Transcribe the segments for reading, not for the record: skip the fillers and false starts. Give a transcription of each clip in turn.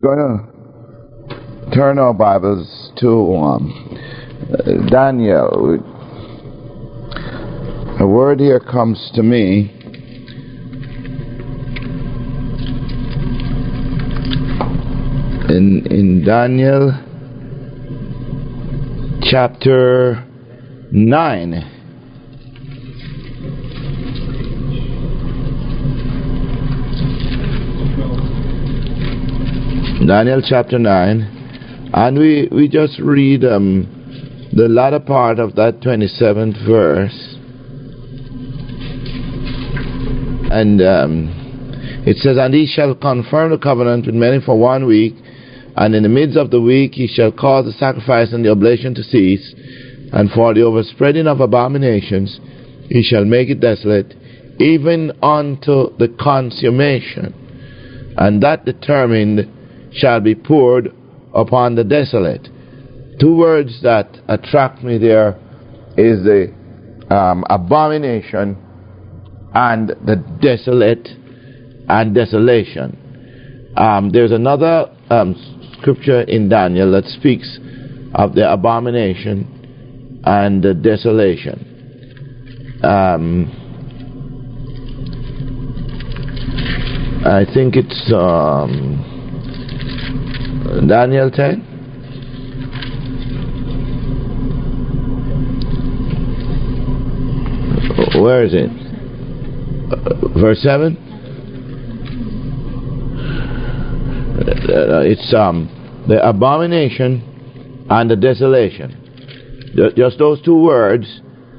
Going to turn our Bibles to Daniel. A word here comes to me. In Daniel chapter 9. Daniel chapter 9, and we just read the latter part of that 27th verse, and it says, "And he shall confirm the covenant with many for 1 week, and in the midst of the week he shall cause the sacrifice and the oblation to cease, and for the overspreading of abominations he shall make it desolate, even unto the consummation, and that determined shall be poured upon the desolate." Two words that attract me there is the abomination and the desolate and desolation. There's another scripture in Daniel that speaks of the abomination and the desolation. I think it's Daniel 10. Where is it? Verse 7. It's the abomination and the desolation. Just those two words.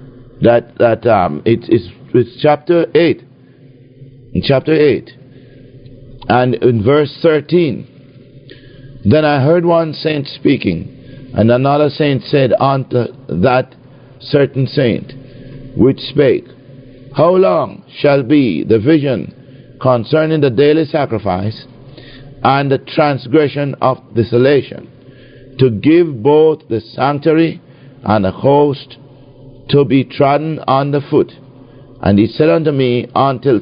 It's chapter 8. In chapter 8, and in verse 13. "Then I heard one saint speaking, and another saint said unto that certain saint which spake, How long shall be the vision concerning the daily sacrifice and the transgression of desolation, to give both the sanctuary and the host to be trodden under foot? And he said unto me, Until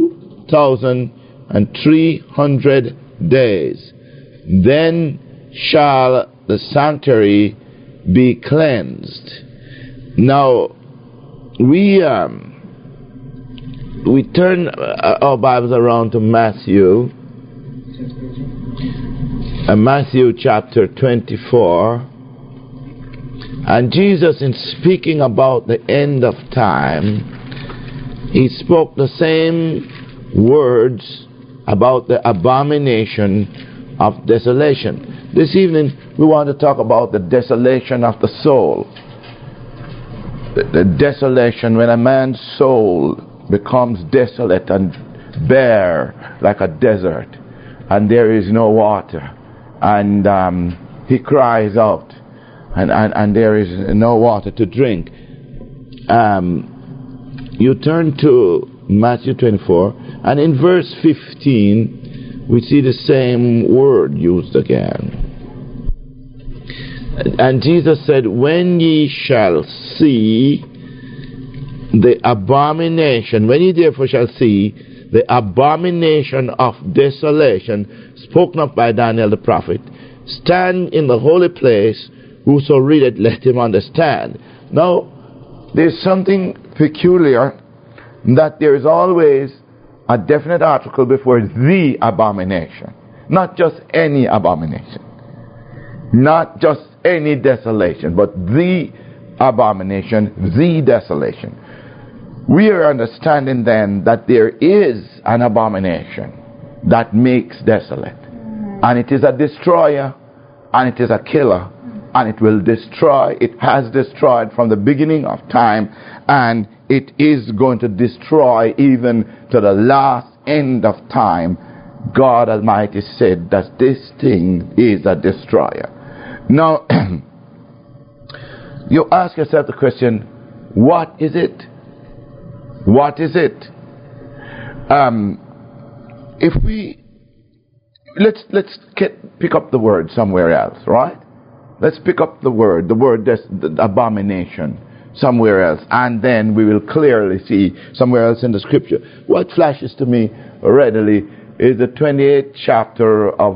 2,300 days. Then shall the sanctuary be cleansed." Now, we turn our Bibles around to Matthew chapter 24, and Jesus, in speaking about the end of time, he spoke the same words about the abomination of desolation. This evening we want to talk about the desolation of the soul. The desolation when a man's soul becomes desolate and bare like a desert, and there is no water, and he cries out, and there is no water to drink. You turn to Matthew 24, and in verse 15 we see the same word used again. And Jesus said, "When ye shall see the abomination, when ye therefore shall see the abomination of desolation, spoken of by Daniel the prophet, stand in the holy place, whoso readeth, let him understand." Now, there's something peculiar, that there is always a definite article before the abomination. Not just any abomination. Not just any desolation, but the abomination, the desolation. We are understanding then that there is an abomination that makes desolate. And it is a destroyer, and it is a killer, and it will destroy. It has destroyed from the beginning of time, and it is going to destroy even to the last end of time. God Almighty said that this thing is a destroyer. Now, you ask yourself the question, what is it? What is it? If we let's pick up the word somewhere else, right? Let's pick up the word the abomination somewhere else, and then we will clearly see somewhere else in the scripture. What flashes to me readily is the 28th chapter of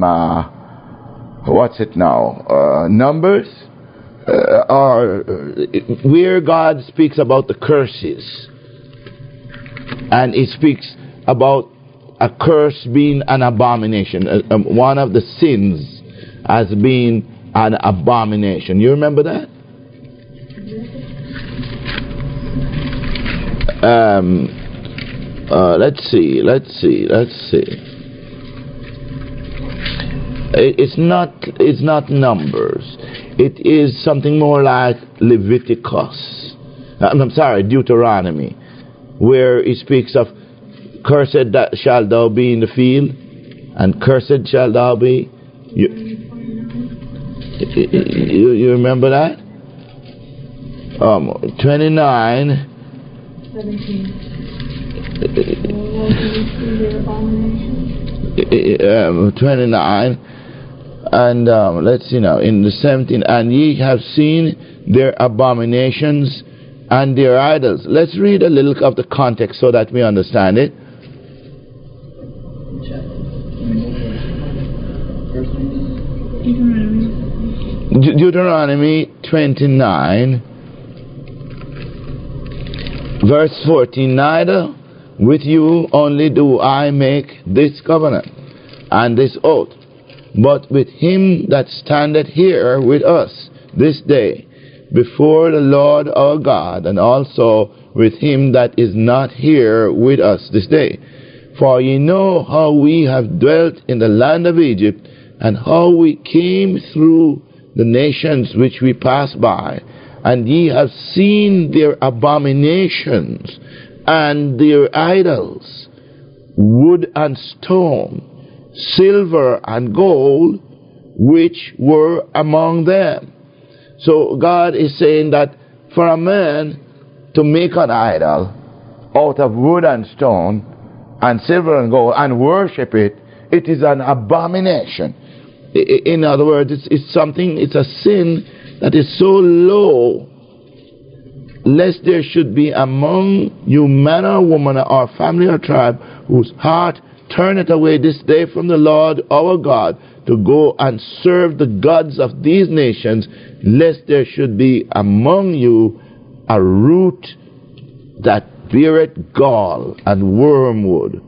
what's it now? Numbers, where God speaks about the curses, and He speaks about a curse being an abomination, one of the sins as being an abomination. You remember that? Let's see. It's not Numbers. It is something more like Leviticus. I'm sorry, Deuteronomy, where it speaks of cursed shalt thou be in the field, and cursed shalt thou be. You remember that? 29. 29, and let's see now, in the 17th, and ye have seen their abominations and their idols. Let's read a little of the context so that we understand it. Deuteronomy 29, verse 14, neither with you only do I make this covenant and this oath, but with him that standeth here with us this day before the Lord our God, and also with him that is not here with us this day. For ye know how we have dwelt in the land of Egypt, and how we came through the nations which we passed by, and ye have seen their abominations and their idols, wood and stone, silver and gold, which were among them. So God is saying that for a man to make an idol out of wood and stone and silver and gold and worship it, it is an abomination. In other words, it's a sin that is so low, lest there should be among you man or woman or family or tribe whose heart turneth away this day from the Lord our God to go and serve the gods of these nations, lest there should be among you a root that beareth gall and wormwood.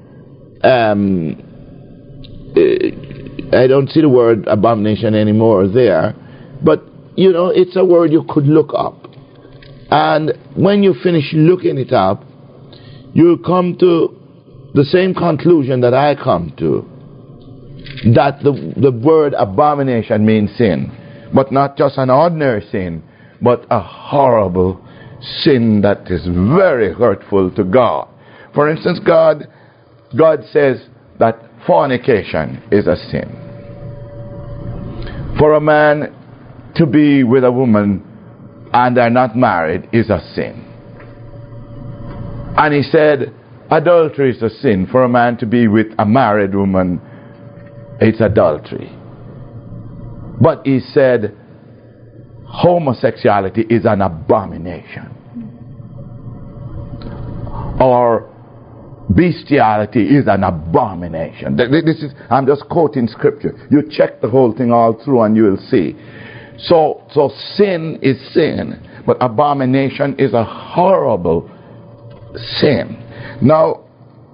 I don't see the word abomination anymore there, but you know, it's a word you could look up. And when you finish looking it up, you'll come to the same conclusion that I come to, that the word abomination means sin, but not just an ordinary sin, but a horrible sin that is very hurtful to God. For instance, God says that fornication is a sin. For a man to be with a woman and they're not married is a sin. And he said adultery is a sin. For a man to be with a married woman, it's adultery. But he said homosexuality is an abomination. Or bestiality is an abomination. I'm just quoting scripture. You check the whole thing all through and you will see. So sin is sin, but abomination is a horrible sin. Now,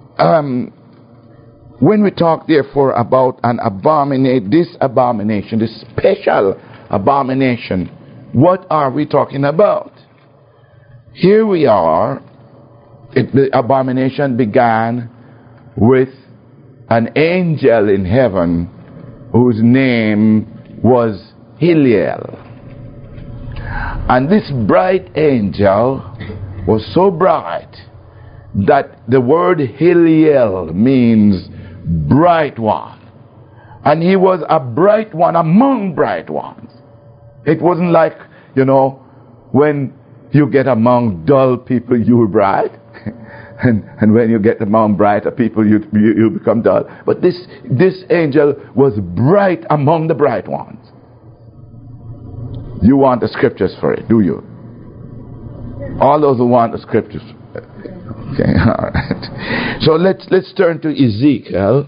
when we talk therefore about this special abomination, what are we talking about? Here we are. The abomination began with an angel in heaven whose name was Heliel. And this bright angel was so bright that the word Heliel means bright one. And he was a bright one among bright ones. It wasn't like, when you get among dull people, you're bright. And when you get among brighter people, you become dull. But this angel was bright among the bright ones. You want the scriptures for it, do you? All those who want the scriptures. Okay, all right. So let's turn to Ezekiel.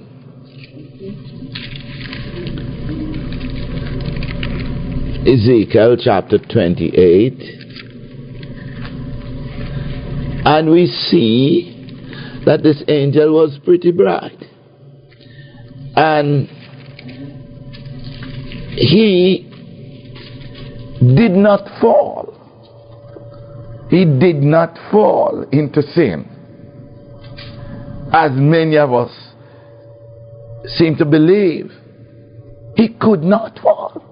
Ezekiel chapter 28. And we see that this angel was pretty bright. And he did not fall. He did not fall into sin, as many of us seem to believe. He could not fall.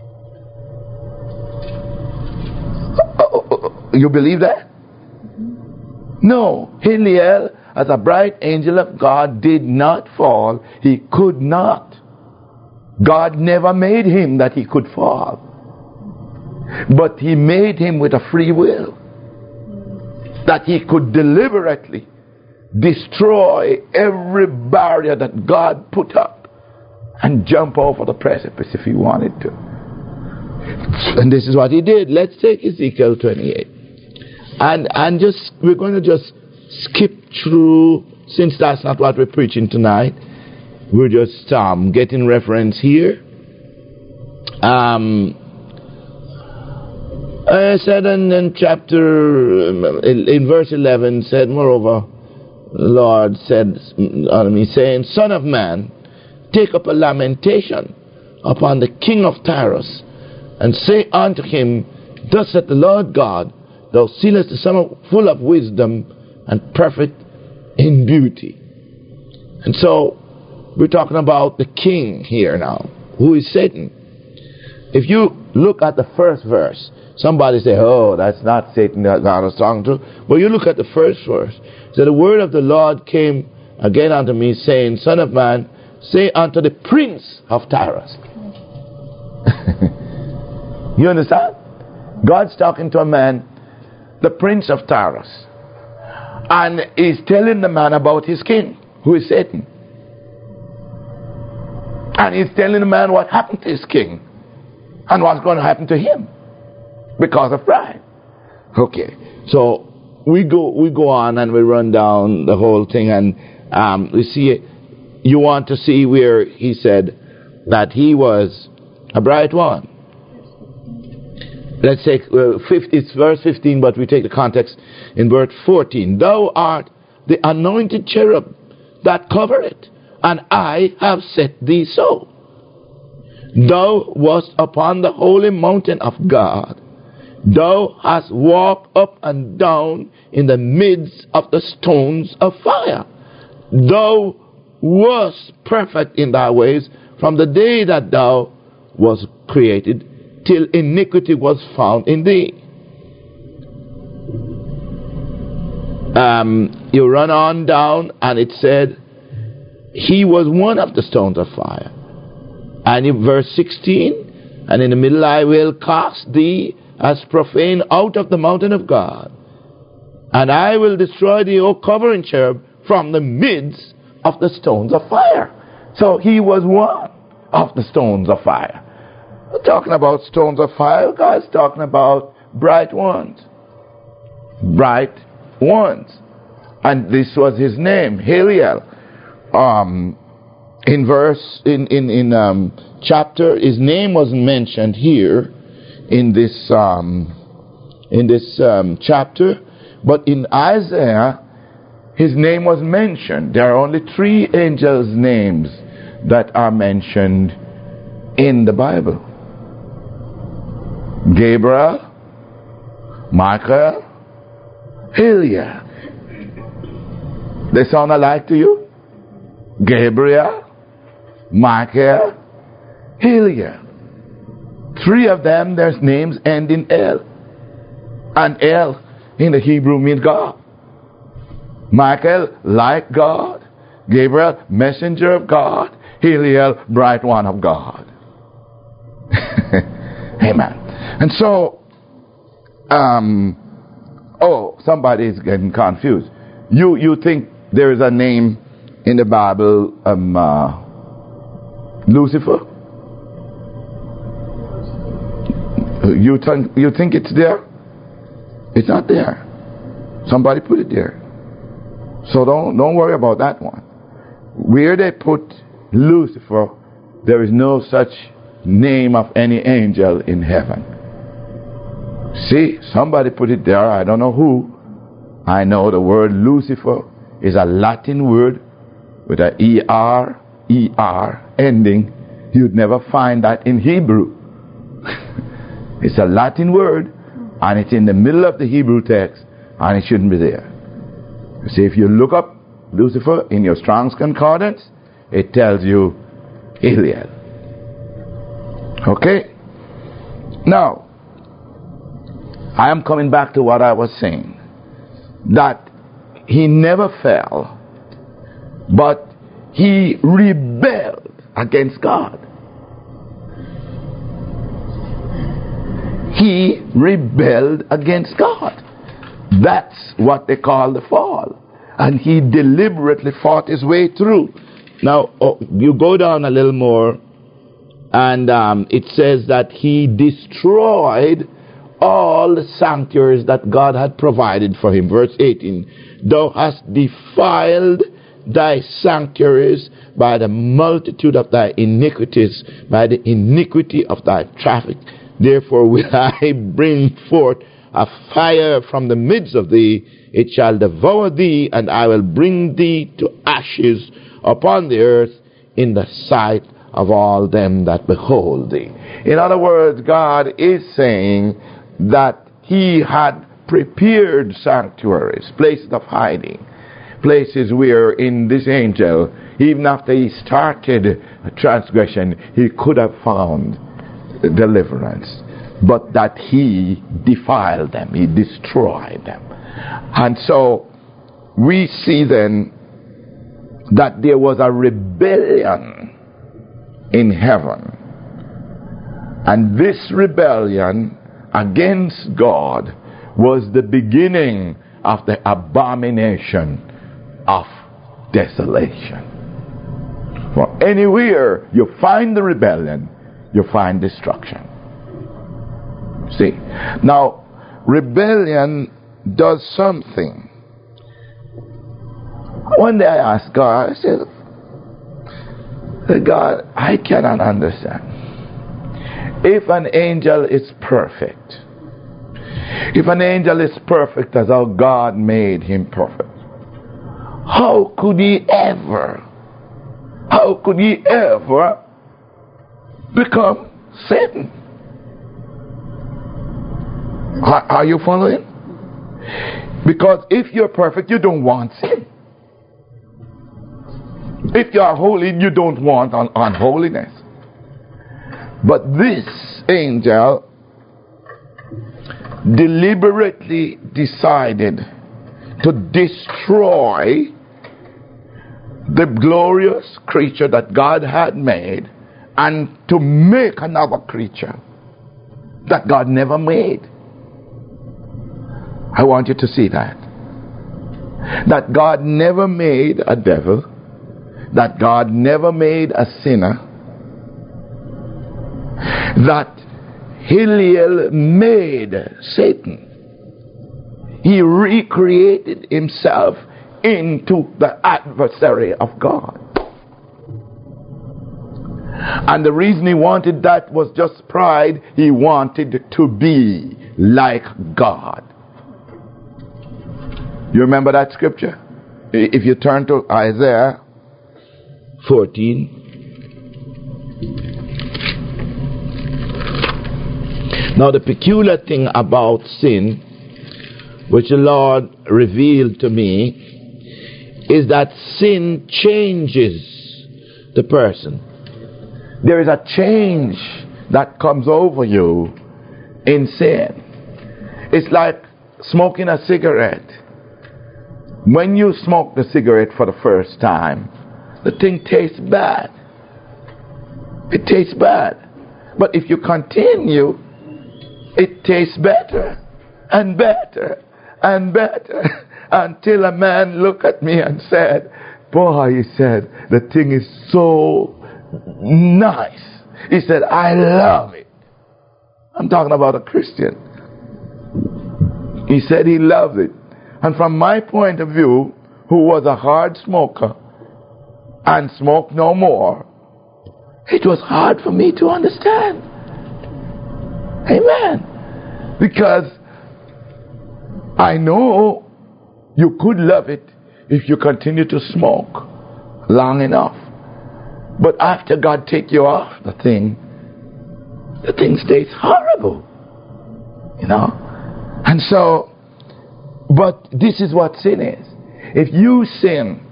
You believe that? No. Hillel, as a bright angel of God, did not fall. He could not. God never made him that he could fall. But he made him with a free will, that he could deliberately destroy every barrier that God put up and jump over the precipice if he wanted to. And this is what he did. Let's take Ezekiel 28. And just we're going to just skip through, since that's not what we're preaching tonight. We're just getting reference here. I said in chapter, in verse 11, said, moreover, the Lord said unto me, saying, Son of man, take up a lamentation upon the king of Tyrus, and say unto him, Thus saith the Lord God, Thou seest the son full of wisdom and perfect in beauty. And so, we're talking about the king here now, who is Satan. If you look at the first verse, somebody say, oh, that's not Satan that God was talking to. But you look at the first verse. So the word of the Lord came again unto me, saying, Son of man, say unto the prince of Tyrus. You understand? God's talking to a man, the prince of Tyrus. And he's telling the man about his king, who is Satan. And he's telling the man what happened to his king and what's going to happen to him because of pride. Okay, so we go on and we run down the whole thing, and we see you want to see where he said that he was a bright one. Let's take it's verse 15, but we take the context in verse 14. Thou art the anointed cherub that covereth, and I have set thee so. Thou wast upon the holy mountain of God. Thou hast walked up and down in the midst of the stones of fire. Thou wast perfect in thy ways from the day that thou wast created, till iniquity was found in thee. You run on down, and it said, he was one of the stones of fire. And in verse 16, and in the middle, I will cast thee as profane out of the mountain of God, and I will destroy thee, O covering cherub, from the midst of the stones of fire. So he was one of the stones of fire. We're talking about stones of fire. God's talking about bright ones. Bright ones. And this was his name, Heliel. In chapter, his name was mentioned here in this chapter, but in Isaiah, his name was mentioned. There are only 3 angels' names that are mentioned in the Bible: Gabriel, Michael, Heliel. They sound alike to you? Gabriel, Michael, Heliel. 3 of them, their names end in El. And El in the Hebrew means God. Michael, like God. Gabriel, messenger of God. Heliel, bright one of God. Amen. And so, somebody is getting confused. You think there is a name in the Bible, Lucifer? You think it's there? It's not there. Somebody put it there. So don't worry about that one. Where they put Lucifer, there is no such name of any angel in heaven. See, somebody put it there. I don't know who. I know the word Lucifer is a Latin word with a ER ending. You'd never find that in Hebrew. It's a Latin word, and it's in the middle of the Hebrew text, and it shouldn't be there. You see, if you look up Lucifer in your Strong's Concordance, it tells you Eliel. Okay? Now, I am coming back to what I was saying. That he never fell, but he rebelled against God. He rebelled against God. That's what they call the fall. And he deliberately fought his way through. Now, you go down a little more, and it says that he destroyed all the sanctuaries that God had provided for him. Verse 18, thou hast defiled thy sanctuaries by the multitude of thy iniquities, by the iniquity of thy traffic. Therefore will I bring forth a fire from the midst of thee, it shall devour thee, and I will bring thee to ashes upon the earth in the sight of all them that behold thee. In other words, God is saying that he had prepared sanctuaries, places of hiding, places where in this angel, even after he started a transgression, he could have found deliverance, but that he defiled them, he destroyed them. And so we see then that there was a rebellion in heaven, and this rebellion against God was the beginning of the abomination of desolation. For anywhere you find the rebellion, you find destruction. See, now rebellion does something. One day I asked God, I said, God, I cannot understand. If an angel is perfect, if an angel is perfect as how God made him perfect, how could he ever become Satan? Are you following? Because if you're perfect, you don't want sin. If you are holy, you don't want unholiness. But this angel deliberately decided to destroy the glorious creature that God had made and to make another creature that God never made. I want you to see that. That God never made a devil, that God never made a sinner, that Heliel made Satan. He recreated himself into the adversary of God. And the reason he wanted that was just pride. He wanted to be like God. You remember that scripture? If you turn to Isaiah 14. Now the peculiar thing about sin, which the Lord revealed to me, is that sin changes the person. There is a change that comes over you in sin. It's like smoking a cigarette. When you smoke the cigarette for the first time, the thing tastes bad. It tastes bad. But if you continue, it tastes better and better and better until a man looked at me and said, boy, he said, the thing is so nice. He said, I love it. I'm talking about a Christian. He said he loved it. And from my point of view, who was a hard smoker and smoked no more, it was hard for me to understand. Amen. Because I know you could love it if you continue to smoke long enough. But after God take you off the thing stays horrible. You know? And so, but this is what sin is. If you sin,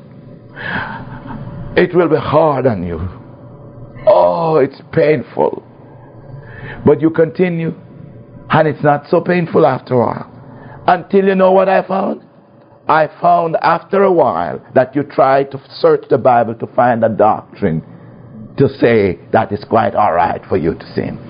it will be hard on you. Oh, it's painful. But you continue, and it's not so painful after a while. Until you know what I found? I found after a while that you try to search the Bible to find a doctrine to say that it's quite all right for you to sin.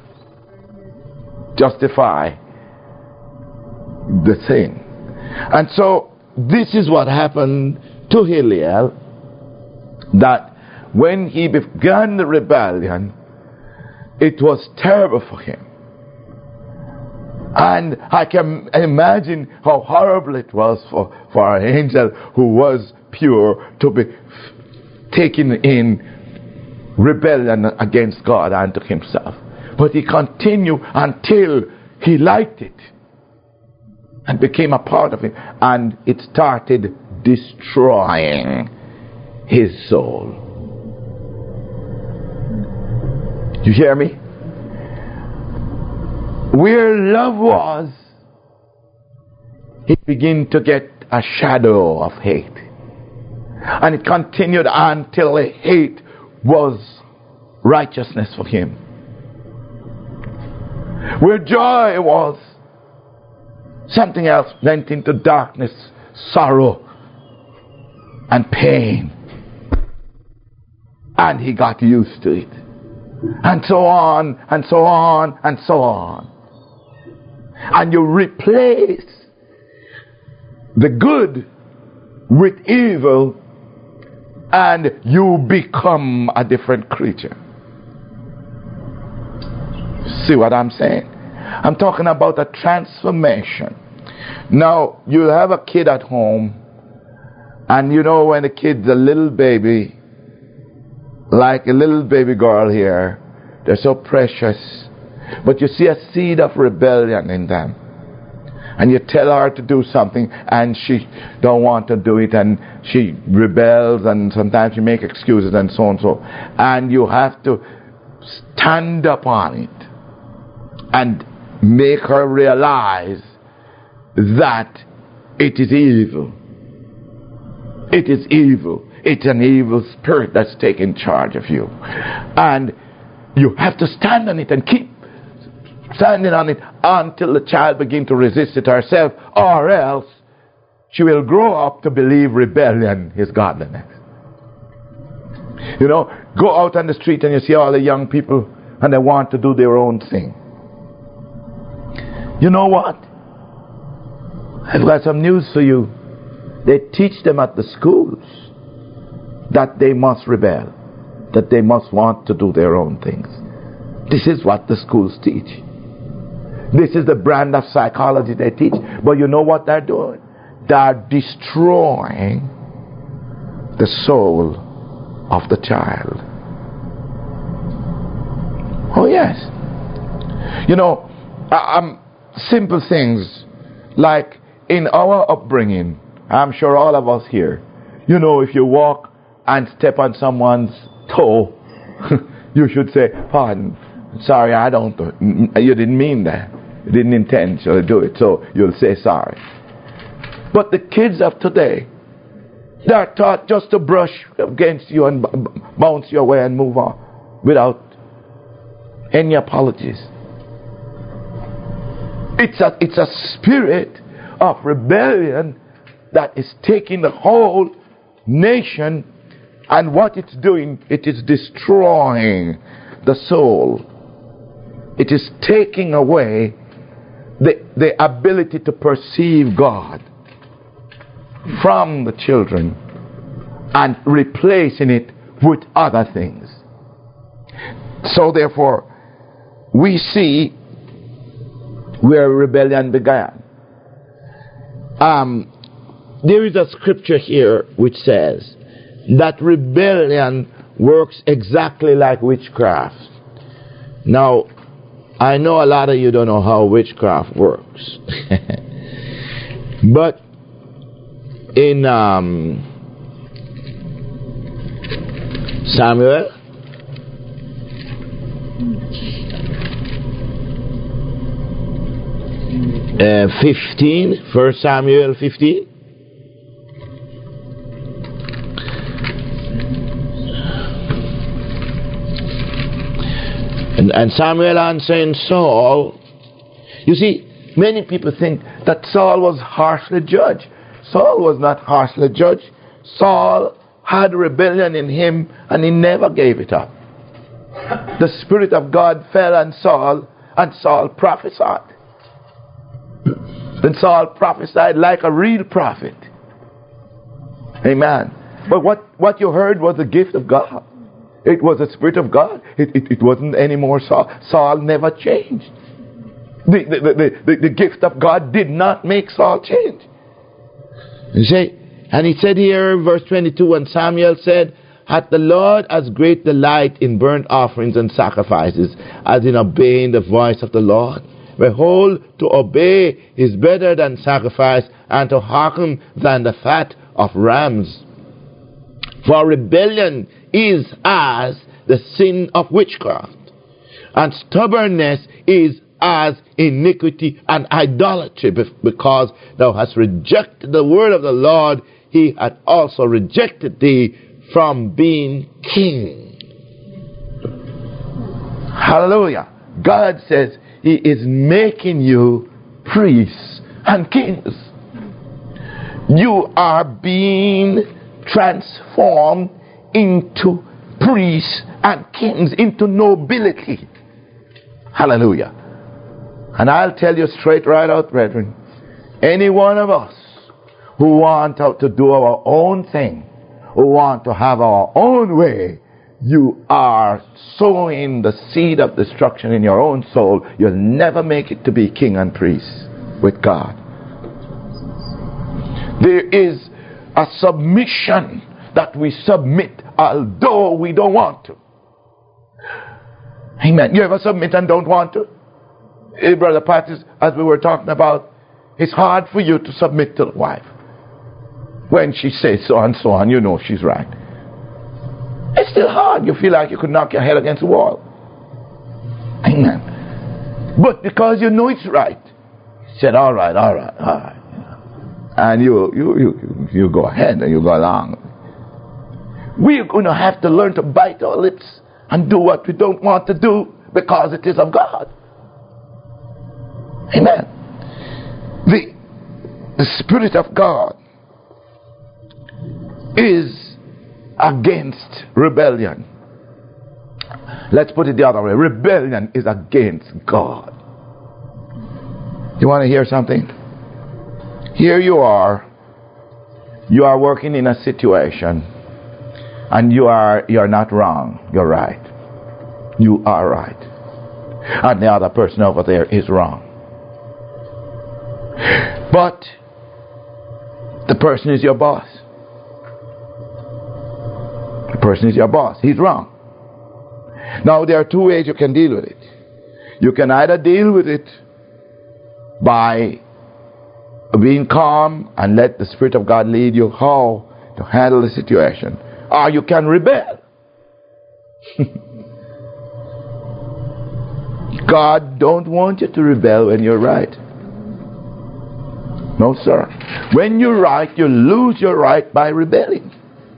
Justify the sin. And so this is what happened to Hillel, that when he began the rebellion, it was terrible for him. And I can imagine how horrible it was for an angel who was pure to be taken in rebellion against God and to himself. But he continued until he liked it and became a part of it, and it started destroying his soul. You hear me? Where love was, it began to get a shadow of hate. And it continued until the hate was righteousness for him. Where joy was, something else went into darkness, sorrow, and pain. And he got used to it. And so on, and so on, and so on. And you replace the good with evil, and you become a different creature. See what I'm saying? I'm talking about a transformation. Now, you have a kid at home, and you know when the kid's a little baby, like a little baby girl here, they're so precious. But you see a seed of rebellion in them. And you tell her to do something and she don't want to do it, and she rebels, and sometimes you make excuses and so and so. And you have to stand up on it and make her realize that it is evil. It is evil. It's an evil spirit that's taking charge of you. And you have to stand on it and keep standing on it until the child begins to resist it herself, or else she will grow up to believe rebellion is godliness. You know, go out on the street and you see all the young people and they want to do their own thing. You know what? I've got some news for you. They teach them at the schools that they must rebel, that they must want to do their own things. This is what the schools teach. This is the brand of psychology they teach. But you know what they're doing? They're destroying the soul of the child. Oh yes. You know, simple things like in our upbringing, I'm sure all of us here, you know, if you walk and step on someone's toe, you should say, pardon, sorry, I don't, you didn't mean that. You didn't intentionally do it, so you'll say sorry. But the kids of today, they're taught just to brush against you and bounce your way and move on without any apologies. It's a spirit of rebellion that is taking the whole nation, and what it's doing, it is destroying the soul. It is taking away the ability to perceive God from the children and replacing it with other things. So therefore, we see where rebellion began. there is a scripture here which says that rebellion works exactly like witchcraft. Now, I know a lot of you don't know how witchcraft works. But in Samuel, First Samuel 15. And Samuel answering Saul, you see, many people think that Saul was harshly judged. Saul was not harshly judged. Saul had rebellion in him and he never gave it up. The Spirit of God fell on Saul and Saul prophesied. Then Saul prophesied like a real prophet. Amen. But what you heard was the gift of God. It was the Spirit of God. It wasn't anymore Saul. Saul never changed. The gift of God did not make Saul change. You see, and he said here, verse 22, and Samuel said, hath the Lord as great delight in burnt offerings and sacrifices as in obeying the voice of the Lord? Behold, to obey is better than sacrifice, and to hearken than the fat of rams. For rebellion is as the sin of witchcraft, and stubbornness is as iniquity and idolatry. Because thou hast rejected the word of the Lord, he hath also rejected thee from being king. Hallelujah. God says he is making you priests and kings. You are being transformed into priests and kings, into nobility. Hallelujah. And I'll tell you straight right out, brethren, any one of us who want to do our own thing, who want to have our own way, you are sowing the seed of destruction in your own soul. You'll never make it to be king and priest with God. There is a submission that we submit although we don't want to. Amen. You ever submit and don't want to? Hey, Brother Pat, as we were talking about, it's hard for you to submit to the wife. When she says so and so on, you know she's right. It's still hard. You feel like you could knock your head against the wall. Amen. But because you know it's right, you said, all right. And you go ahead and you go along. We're going to have to learn to bite our lips and do what we don't want to do because it is of God. Amen. The Spirit of God is against rebellion. Let's put it the other way. Rebellion is against God. You want to hear something? Here you are working in a situation, and you're not wrong. You're right. You are right. And the other person over there is wrong. But the person is your boss. The person is your boss. He's wrong. Now there are two ways you can deal with it. You can either deal with it by being calm and let the Spirit of God lead you how to handle the situation, or you can rebel. God don't want you to rebel when you're right. No, sir. When you're right, you lose your right by rebelling.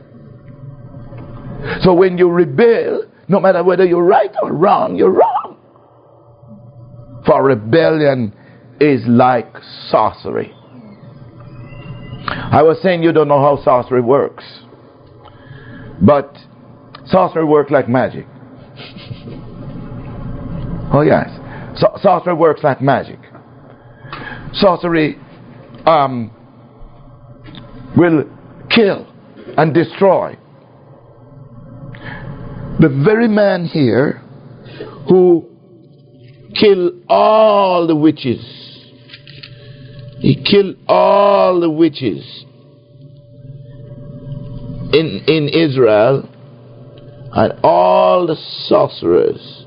So when you rebel, no matter whether you're right or wrong, you're wrong. For rebellion is like sorcery. I was saying you don't know how sorcery works. But sorcery works like magic. Oh yes. Sorcery works like magic. Sorcery will kill and destroy. The very man here who killed all the witches, he killed all the witches in Israel, and all the sorcerers.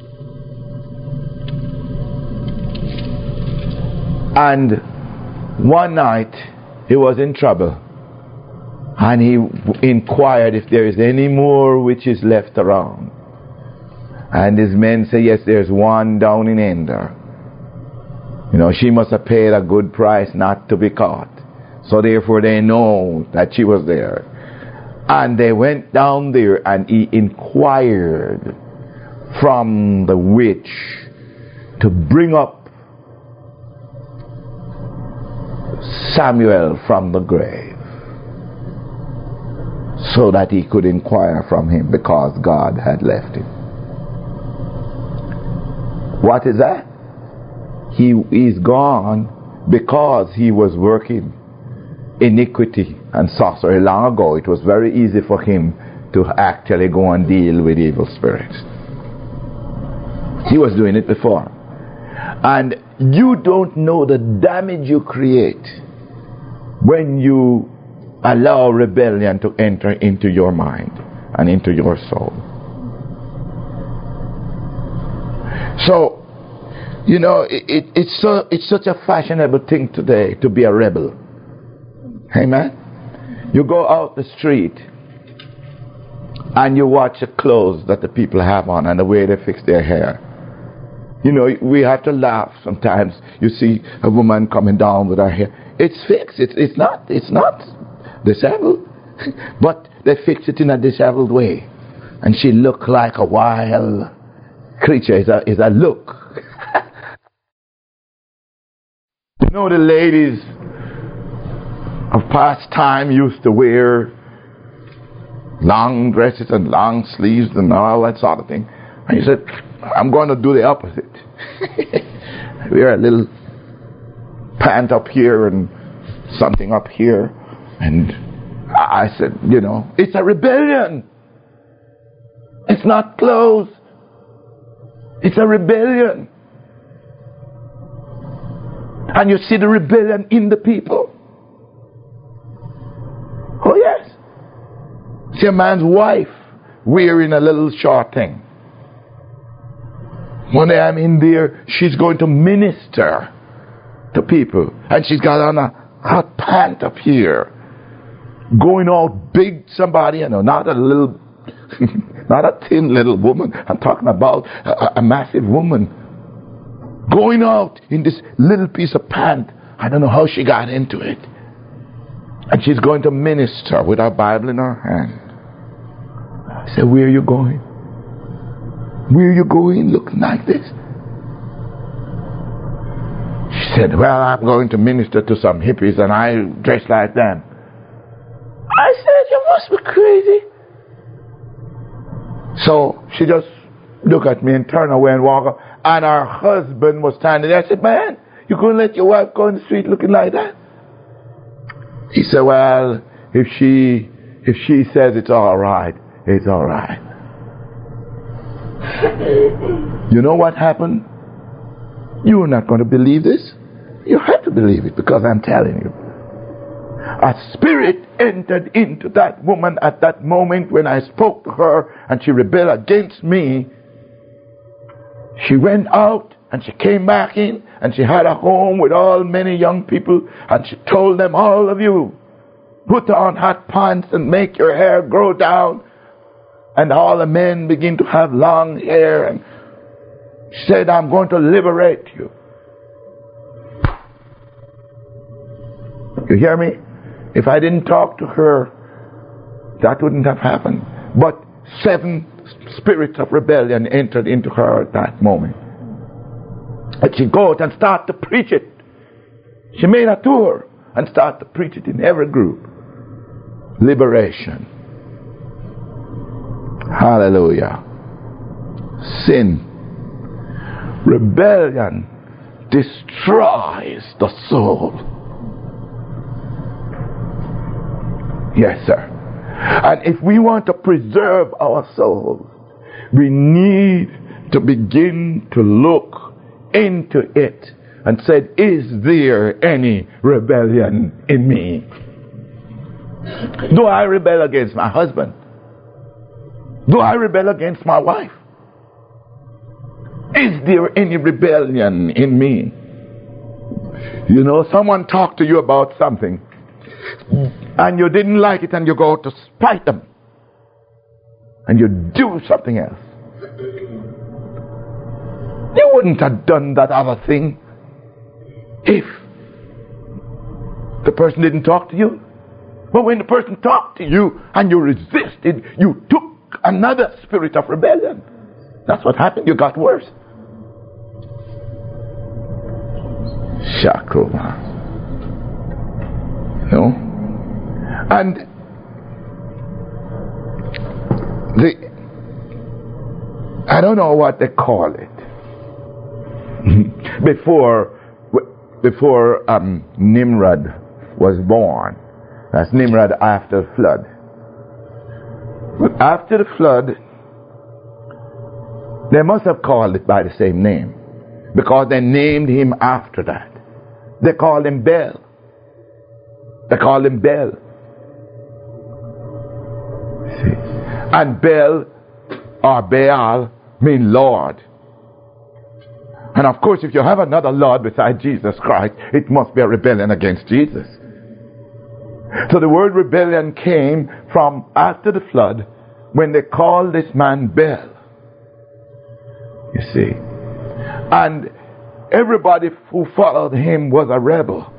And one night he was in trouble, and he inquired if there is any more witches left around. And his men say, yes, there's one down in Endor. You know, she must have paid a good price not to be caught. So therefore they know that she was there. And they went down there, and he inquired from the witch to bring up Samuel from the grave, so that he could inquire from him, because God had left him. What is that? He's gone because he was working iniquity and sorcery long ago. It was very easy for him to actually go and deal with evil spirits. He was doing it before. And you don't know the damage you create when you allow rebellion to enter into your mind and into your soul. So, you know, it's such a fashionable thing today to be a rebel. Amen? You go out the street and you watch the clothes that the people have on and the way they fix their hair. You know, we have to laugh sometimes. You see a woman coming down with her hair. It's fixed. It's not disheveled. But they fix it in a disheveled way. And she look like a wild creature. It's a look. You know, the ladies of past time used to wear long dresses and long sleeves and all that sort of thing. And he said, I'm going to do the opposite. Wear a little pant up here and something up here. And I said, you know, it's a rebellion. It's not clothes. It's a rebellion. And you see the rebellion in the people. Oh yes. See a man's wife wearing a little short thing. One day I'm in there, she's going to minister to people. And she's got on a hot pant up here. Going out big somebody, you know, not a little, not a thin little woman. I'm talking about a massive woman. Going out in this little piece of pant. I don't know how she got into it. And she's going to minister with her Bible in her hand. I said, where are you going? Where are you going looking like this? She said, well, I'm going to minister to some hippies and I dress like them. I said, you must be crazy. So she just looked at me and turned away and walked off. And her husband was standing there. I said, man, you couldn't let your wife go in the street looking like that? He said, well, if she says it's all right, it's all right. You know what happened? You're not going to believe this. You have to believe it, because I'm telling you. A spirit entered into that woman at that moment when I spoke to her and she rebelled against me. She went out and she came back in and she had a home with all many young people, and she told them, all of you, put on hot pants and make your hair grow down. And all the men begin to have long hair, and she said, I'm going to liberate you. You hear me? If I didn't talk to her, that wouldn't have happened. But 7 spirits of rebellion entered into her at that moment. And she go out and start to preach it. She made a tour and start to preach it in every group. Liberation. Hallelujah. Sin. Rebellion destroys the soul. Yes, sir. And if we want to preserve our souls, we need to begin to look into it and say, is there any rebellion in me? Do I rebel against my husband? Do I rebel against my wife? Is there any rebellion in me? You know, someone talked to you about something and you didn't like it and you go to spite them and you do something else. You wouldn't have done that other thing if the person didn't talk to you. But when the person talked to you and you resisted, you took another spirit of rebellion. That's what happened. You got worse. Shakroma. You know? And I don't know what they call it. Before Nimrod was born. That's Nimrod after the flood. But after the flood, they must have called it by the same name, because they named him after that. They called him Bel. They called him Bel. See? And Bel or Baal mean Lord. And of course, if you have another Lord besides Jesus Christ, it must be a rebellion against Jesus. So the word rebellion came from after the flood, when they called this man Bel. You see. And everybody who followed him was a rebel.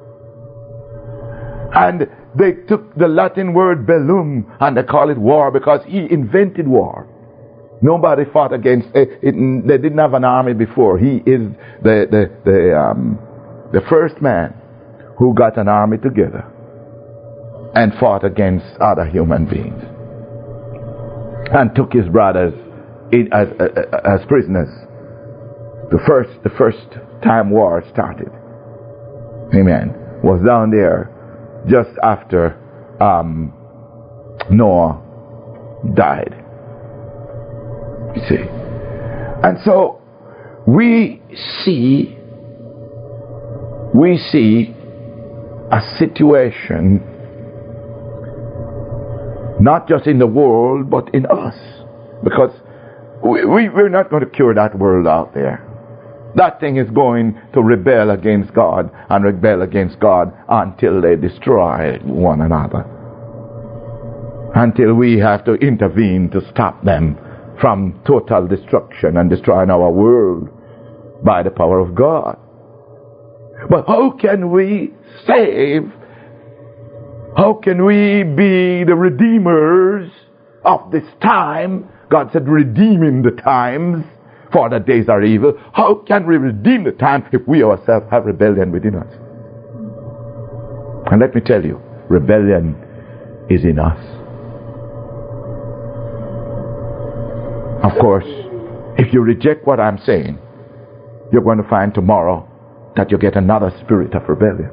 And they took the Latin word bellum and they call it war, because he invented war. Nobody fought against it. They didn't have an army before. He is the first man who got an army together and fought against other human beings and took his brothers as prisoners. The first time war started, amen, was down there just after Noah died. You see. And so we see a situation not just in the world but in us, because we're not going to cure that world out there. That thing is going to rebel against God and rebel against God until they destroy one another, until we have to intervene to stop them from total destruction and destroying our world by the power of God. But how can we save? How can we be the redeemers of this time? God said, redeeming the times, for the days are evil. How can we redeem the time if we ourselves have rebellion within us? And let me tell you, rebellion is in us. Of course, if you reject what I'm saying, you're going to find tomorrow that you get another spirit of rebellion.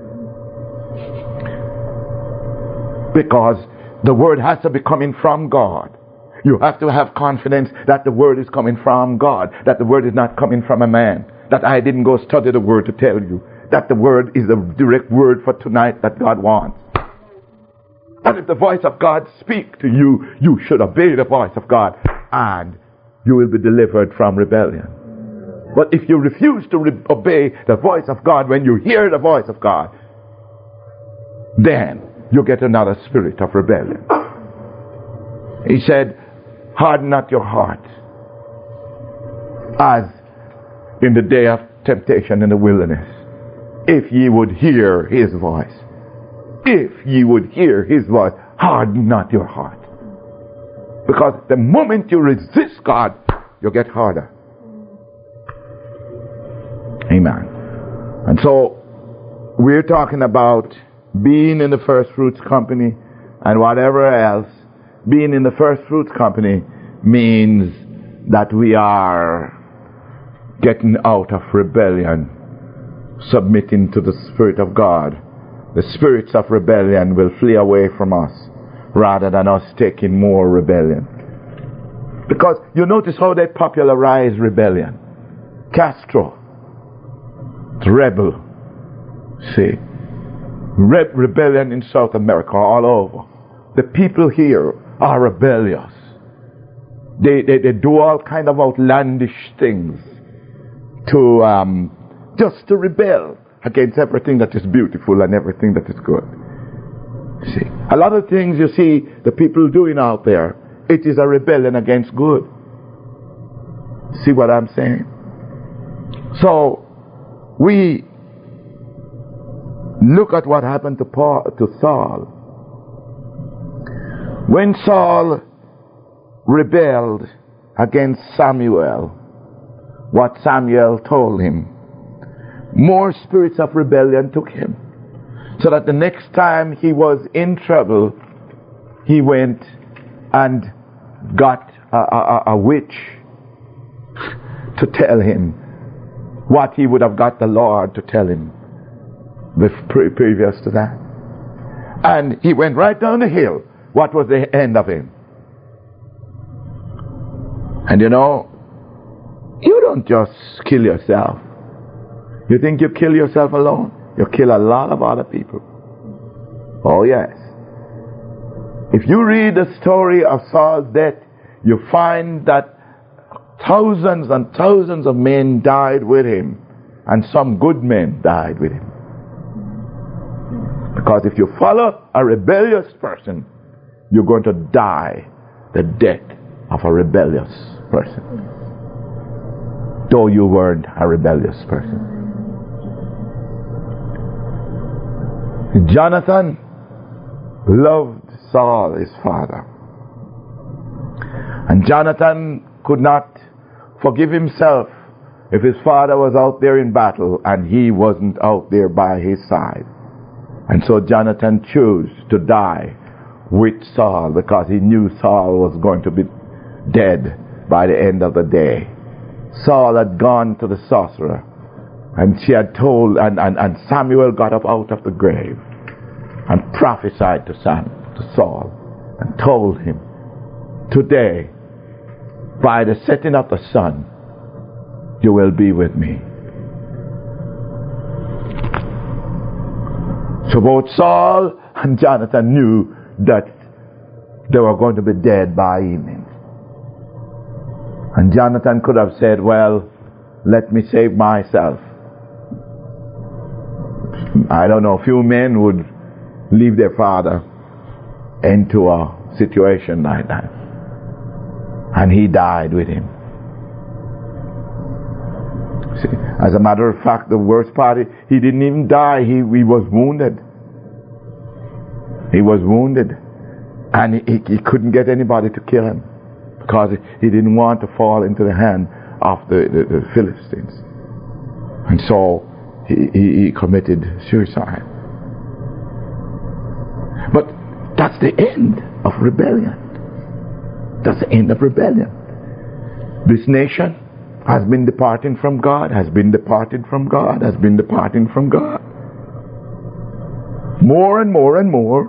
Because the word has to be coming from God. You have to have confidence that the word is coming from God, that the word is not coming from a man, that I didn't go study the word to tell you, that the word is the direct word for tonight that God wants. And if the voice of God speaks to you, you should obey the voice of God, and you will be delivered from rebellion. But if you refuse to obey the voice of God when you hear the voice of God, then you get another spirit of rebellion. He said, harden not your heart, as in the day of temptation in the wilderness, if ye would hear his voice. If ye would hear his voice, harden not your heart. Because the moment you resist God, you get harder. Amen. And so we're talking about being in the first fruits company and whatever else. Being in the first fruits company means that we are getting out of rebellion, submitting to the Spirit of God. The spirits of rebellion will flee away from us rather than us taking more rebellion. Because you notice how they popularize rebellion. Castro, rebel. See, rebellion in South America, all over. The people here are rebellious. They do all kind of outlandish things to just to rebel against everything that is beautiful and everything that is good. See, a lot of things you see the people doing out there, it is a rebellion against good. See what I'm saying? So we look at what happened to Saul. When Saul rebelled against Samuel, what Samuel told him, more spirits of rebellion took him. So that the next time he was in trouble, he went and got a witch to tell him what he would have got the Lord to tell him previous to that. And he went right down the hill. What was the end of him? And you know, you don't just kill yourself. You think you kill yourself alone? You kill a lot of other people. Oh yes. If you read the story of Saul's death, you find that thousands and thousands of men died with him, and some good men died with him. Because if you follow a rebellious person, you're going to die the death of a rebellious person, though you weren't a rebellious person. Jonathan loved Saul, his father. And Jonathan could not forgive himself if his father was out there in battle and he wasn't out there by his side. And so Jonathan chose to die with Saul because he knew Saul was going to be dead by the end of the day. Saul had gone to the sorcerer, and she had told, and Samuel got up out of the grave and prophesied to Saul and told him, today, by the setting of the sun, you will be with me. So both Saul and Jonathan knew that they were going to be dead by evening. And Jonathan could have said, well, let me save myself. I don't know, a few men would leave their father into a situation like that. And he died with him. See, as a matter of fact, the worst part, he didn't even die. He was wounded. He was wounded. And he couldn't get anybody to kill him, because he didn't want to fall into the hand of the Philistines. And so he committed suicide. But that's the end of rebellion. That's the end of rebellion. This nation has been departing from God, has been departing from God, has been departing from God. More and more and more.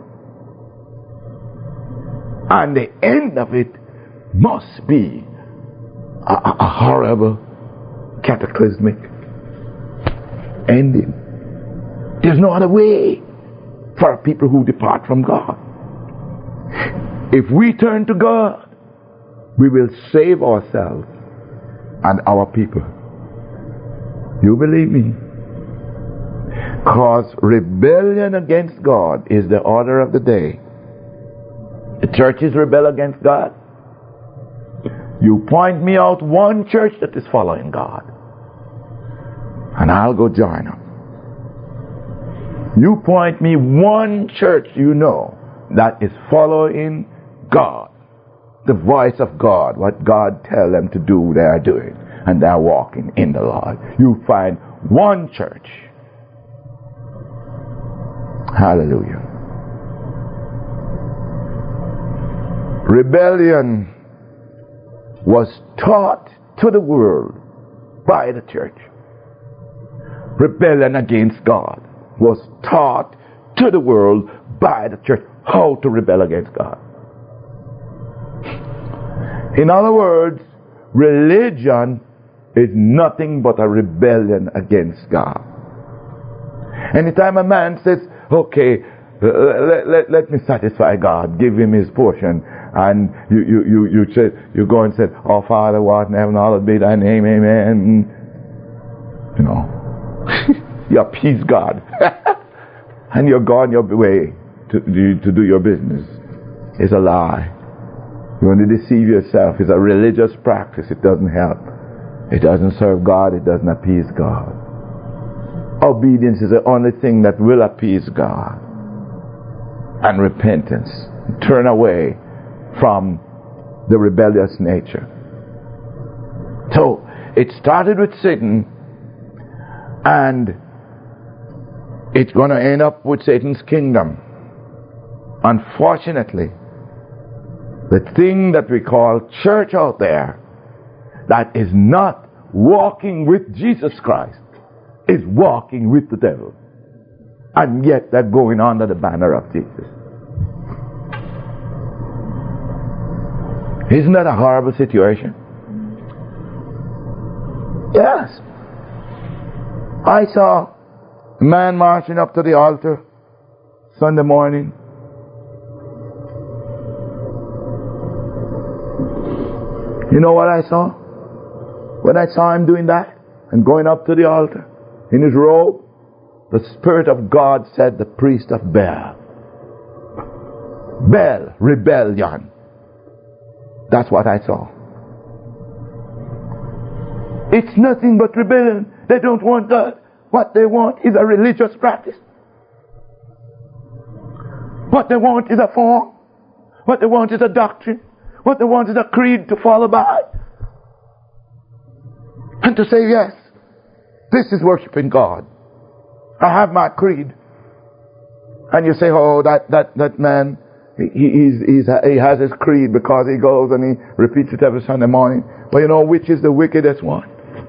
And the end of it must be a horrible, cataclysmic ending. There's no other way for people who depart from God. If we turn to God, we will save ourselves and our people. You believe me? Because rebellion against God is the order of the day. The churches rebel against God. You point me out one church that is following God, and I'll go join them. You point me one church you know that is following God, the voice of God, what God tells them to do, they are doing, and they are walking in the Lord. You find one church. Hallelujah. Rebellion was taught to the world by the church. Rebellion against God was taught to the world by the church. How to rebel against God. In other words, religion is nothing but a rebellion against God. Anytime a man says, okay, let me satisfy God, give him his portion. And you go and say, oh Father, who art in heaven, hallowed be thy name, amen. You know, you appease God. And you're gone your way to do your business. It's a lie. You want to deceive yourself. It's a religious practice. It doesn't help. It doesn't serve God. It doesn't appease God. Obedience is the only thing that will appease God. And repentance. Turn away from the rebellious nature. So, it started with Satan, and it's going to end up with Satan's kingdom. Unfortunately, the thing that we call church out there that is not walking with Jesus Christ is walking with the devil. And yet they're going under the banner of Jesus. Isn't that a horrible situation? Yes. I saw a man marching up to the altar Sunday morning. You know what I saw? When I saw him doing that and going up to the altar in his robe, the Spirit of God said, the priest of Baal. Baal, rebellion. That's what I saw. It's nothing but rebellion. They don't want God. What they want is a religious practice. What they want is a form. What they want is a doctrine. What they want is a creed to follow by. And to say, yes, this is worshiping God. I have my creed. And you say, oh, that man, he has his creed because he goes and he repeats it every Sunday morning. But you know which is the wickedest one?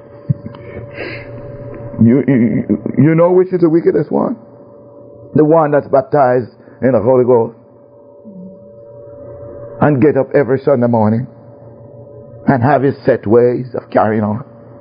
You know which is the wickedest one? The one that's baptized in the Holy Ghost and get up every Sunday morning and have his set ways of carrying on.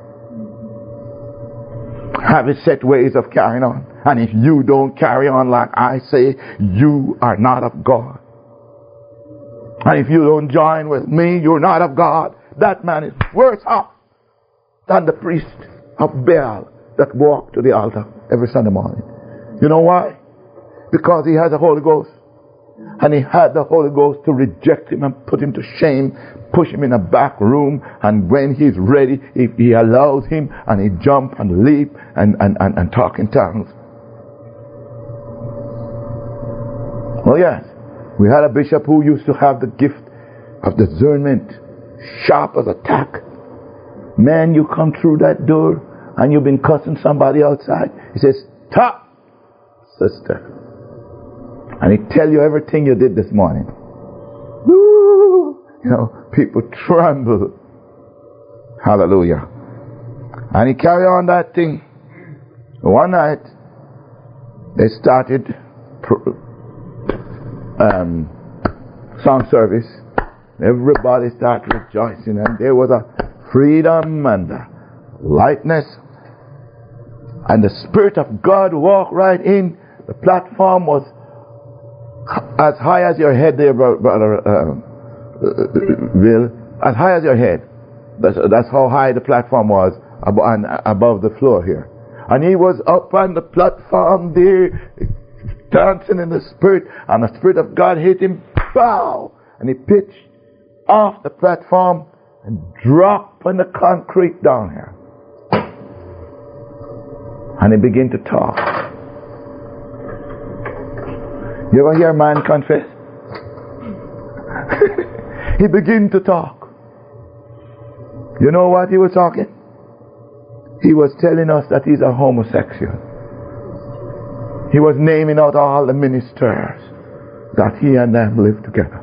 Have his set ways of carrying on. And if you don't carry on like I say, you are not of God. And if you don't join with me, you're not of God. That man is worse off than the priest of Baal that walked to the altar every Sunday morning. You know why? Because he has the Holy Ghost. And he had the Holy Ghost to reject him and put him to shame, push him in a back room, and when he's ready, he allows him, and he jump and leap and talk in tongues. Oh yes, we had a bishop who used to have the gift of discernment, sharp as a tack. Man, you come through that door and you've been cussing somebody outside. He says, stop, sister. And he tell you everything you did this morning. Woo! You know, people tremble. Hallelujah. And he carry on that thing. One night, they started song service. Everybody started rejoicing, and there was a freedom and a lightness. And the Spirit of God walked right in. The platform was as high as your head there, Brother Bill. As high as your head. That's how high the platform was above the floor here. And he was up on the platform there, dancing in the Spirit, and the Spirit of God hit him, pow! And he pitched off the platform and dropped on the concrete down here. And he began to talk. You ever hear a man confess? He began to talk. You know what he was talking? He was telling us that he's a homosexual. He was naming out all the ministers that he and them lived together.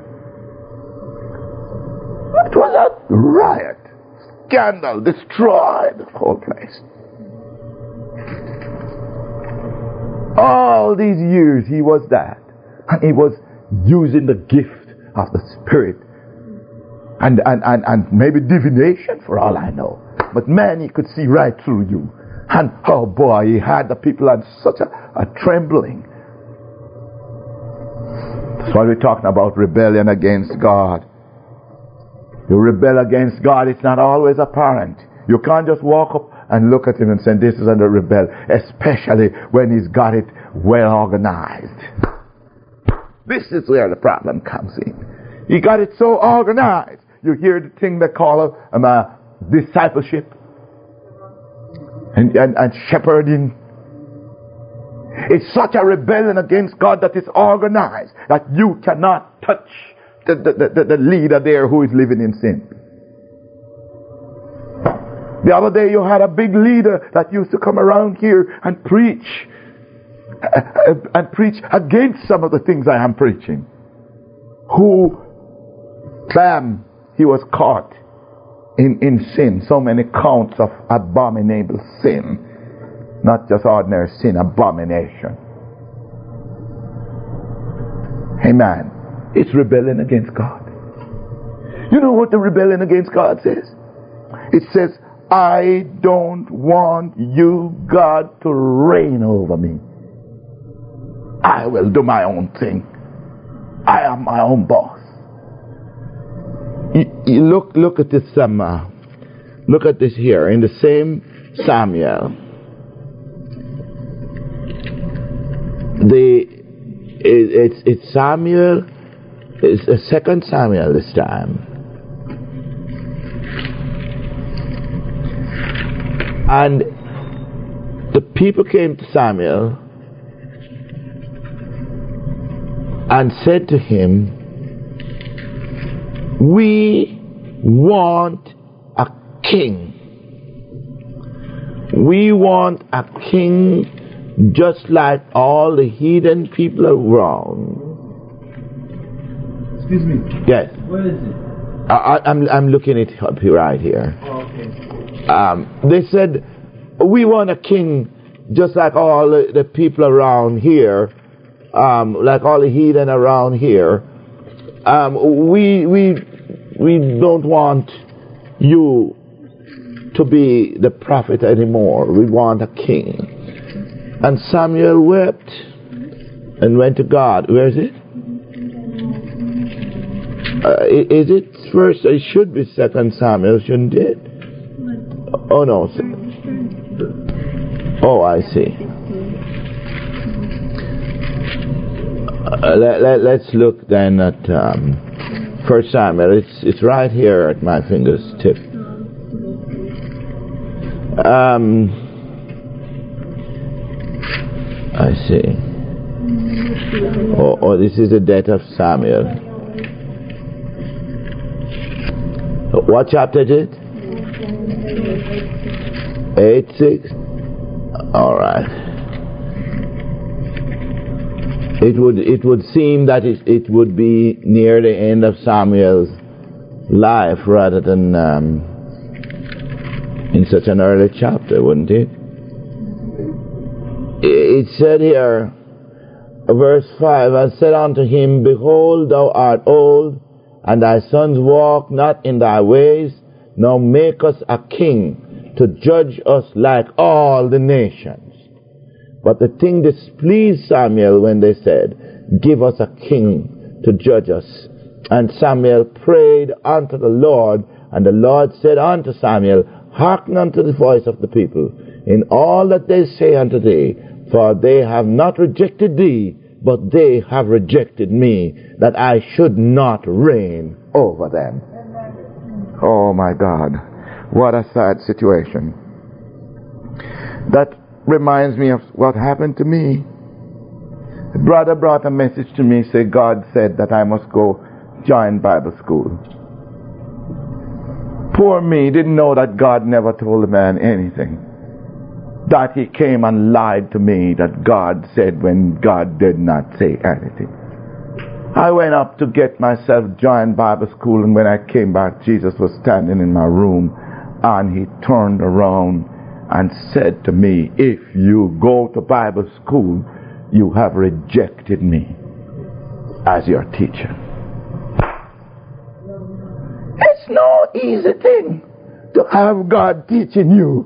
It was a riot, scandal, destroyed the whole place. All these years he was that. And he was using the gift of the Spirit. And maybe divination for all I know. But man, he could see right through you. And oh boy, he had the people on such a trembling. That's what we're talking about, rebellion against God. You rebel against God, it's not always apparent. You can't just walk up and look at him and say, this is under rebel, especially when he's got it well organized. This is where the problem comes in. He got it so organized. You hear the thing they call discipleship and shepherding. It's such a rebellion against God that it's organized that you cannot touch the leader there who is living in sin. The other day you had a big leader that used to come around here and preach against some of the things I am preaching. Who claimed he was caught in sin, so many counts of abominable sin, not just ordinary sin, abomination. Amen. It's rebellion against God. You know what the rebellion against God says? It says, I don't want you, God, to reign over me. I will do my own thing. I am my own boss. You look at this. Look at this here in the same Samuel. It's Samuel. It's a second Samuel this time. And the people came to Samuel and said to him, we want a king. We want a king just like all the heathen people around. Excuse me. Yes. What is it? I'm looking it up right here. Oh, okay. They said, we want a king just like all the people around here, like all the heathen around here. We don't want you to be the prophet anymore. We want a king. And Samuel wept and went to God. Where is it? Is it first? It should be second Samuel, shouldn't it? Oh no. Oh, I see. Let's look then at First Samuel. It's right here at my finger's tip. I see. Oh, this is the death of Samuel. What chapter is it? 8:6. All right. It would seem that it would be near the end of Samuel's life rather than in such an early chapter, wouldn't it? It said here, verse 5, I said unto him, behold, thou art old, and thy sons walk not in thy ways. Now make us a king to judge us like all the nations. But the thing displeased Samuel when they said, give us a king to judge us. And Samuel prayed unto the Lord, and the Lord said unto Samuel, hearken unto the voice of the people in all that they say unto thee, for they have not rejected thee, but they have rejected me, that I should not reign over them. Oh my God, what a sad situation. That reminds me of what happened to me. A brother brought a message to me, say God said that I must go join Bible school. Poor me, didn't know that God never told a man anything. That he came and lied to me that God said when God did not say anything. I went up to get myself joined Bible school, and when I came back, Jesus was standing in my room, and he turned around and said to me, if you go to Bible school, you have rejected me as your teacher. It's no easy thing to have God teaching you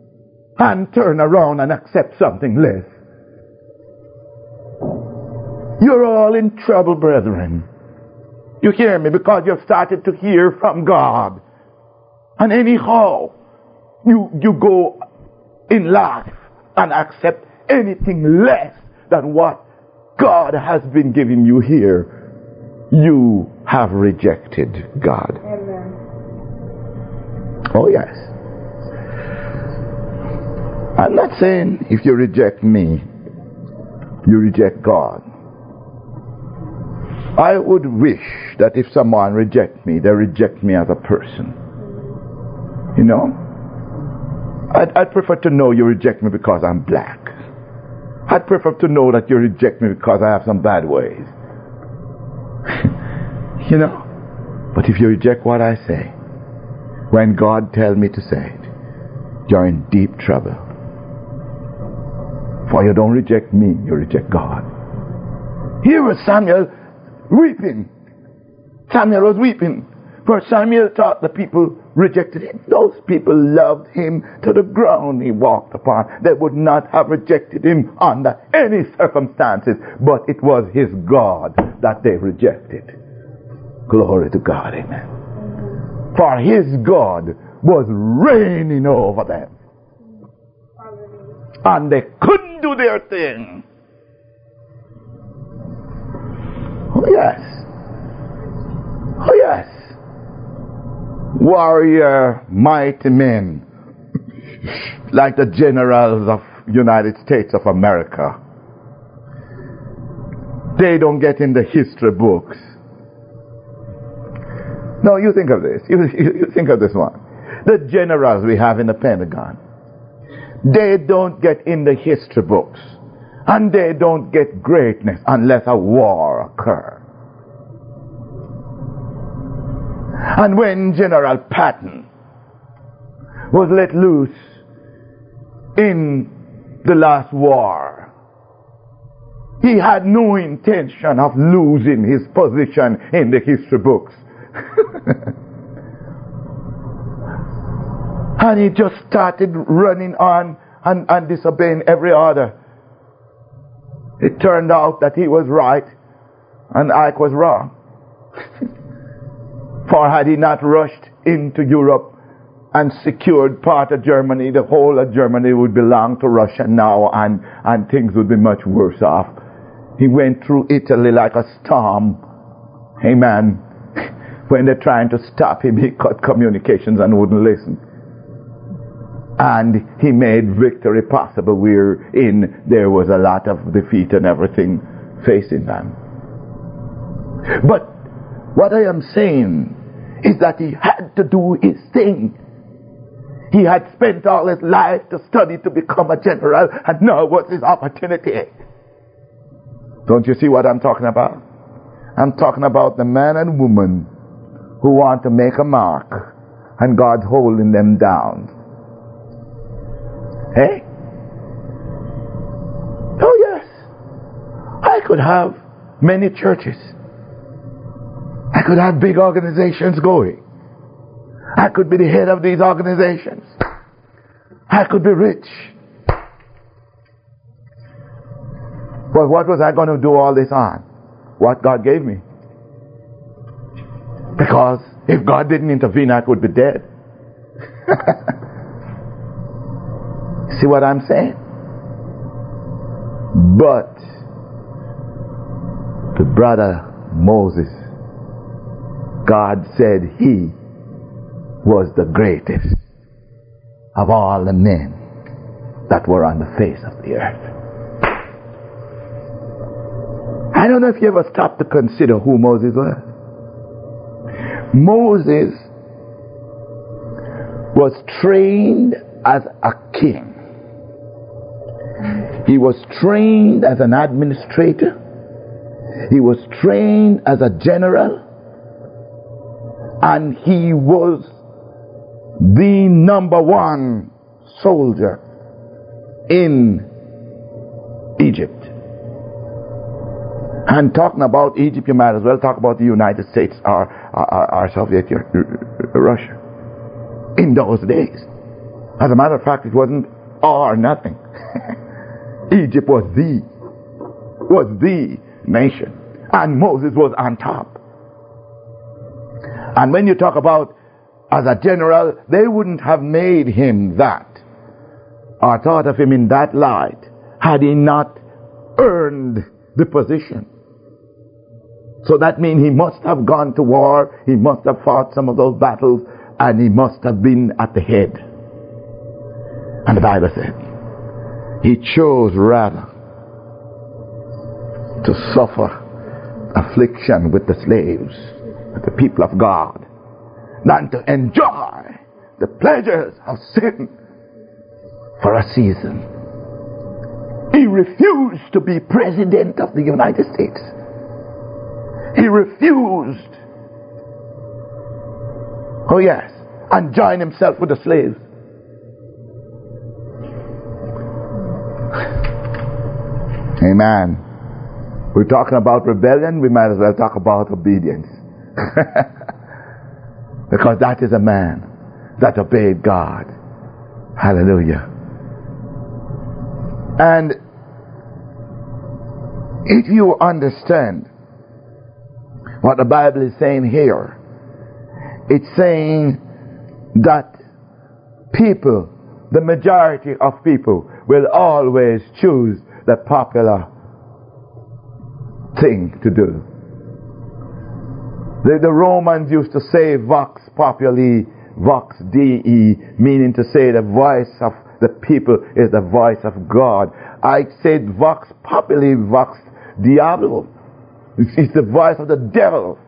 and turn around and accept something less. You're all in trouble, brethren. You hear me? Because you've started to hear from God. And anyhow, you go in life and accept anything less than what God has been giving you here. You have rejected God. Amen. Oh, yes. I'm not saying if you reject me, you reject God. I would wish that if someone reject me, they reject me as a person. You know? I'd prefer to know you reject me because I'm black. I'd prefer to know that you reject me because I have some bad ways. You know? But if you reject what I say, when God tells me to say it, you're in deep trouble. For you don't reject me, you reject God. Here was Samuel weeping. Samuel was weeping. For Samuel thought the people rejected him. Those people loved him to the ground he walked upon. They would not have rejected him under any circumstances, but it was his God that they rejected. Glory to God, amen. For his God was reigning over them. And they couldn't do their thing. Oh yes. Oh yes. Warrior, mighty men, like the generals of United States of America. They don't get in the history books. No, you think of this. You think of this one. The generals we have in the Pentagon. They don't get in the history books. And they don't get greatness unless a war occurs. And when General Patton was let loose in the last war, he had no intention of losing his position in the history books. And he just started running on and disobeying every order. It turned out that he was right and Ike was wrong. For had he not rushed into Europe and secured part of Germany, the whole of Germany would belong to Russia now, and things would be much worse off. He went through Italy like a storm. Amen. When they're trying to stop him, he cut communications and wouldn't listen. And he made victory possible wherein there was a lot of defeat and everything facing them. But what I am saying is that he had to do his thing. He had spent all his life to study to become a general, and now was his opportunity. Don't you see what I'm talking about? I'm talking about the man and woman who want to make a mark, and God's holding them down. Hey? Oh yes. I could have many churches. I could have big organizations going. I could be the head of these organizations. I could be rich. But what was I going to do all this on? What God gave me. Because if God didn't intervene, I would be dead. See what I'm saying? But the brother Moses, God said he was the greatest of all the men that were on the face of the earth. I don't know if you ever stopped to consider who Moses was. Moses was trained as a king. He was trained as an administrator. He was trained as a general. And he was the number one soldier in Egypt. And talking about Egypt, you might as well talk about the United States or Soviet Russia in those days. As a matter of fact, it wasn't all or nothing. Egypt was the nation. And Moses was on top. And when you talk about as a general, they wouldn't have made him that or thought of him in that light had he not earned the position. So that means he must have gone to war, he must have fought some of those battles, and he must have been at the head. And the Bible said, he chose rather to suffer affliction with the slaves, with the people of God, than to enjoy the pleasures of sin for a season. He refused to be president of the United States. He refused. Oh yes, and joined himself with the slaves. Amen. We're talking about rebellion, we might as well talk about obedience. Because that is a man that obeyed God. Hallelujah. And if you understand what the Bible is saying here, it's saying that people, the majority of people, will always choose the popular thing to do. The Romans used to say vox populi, vox Dei, meaning to say the voice of the people is the voice of God. I said vox populi, vox diablo. It's the voice of the devil.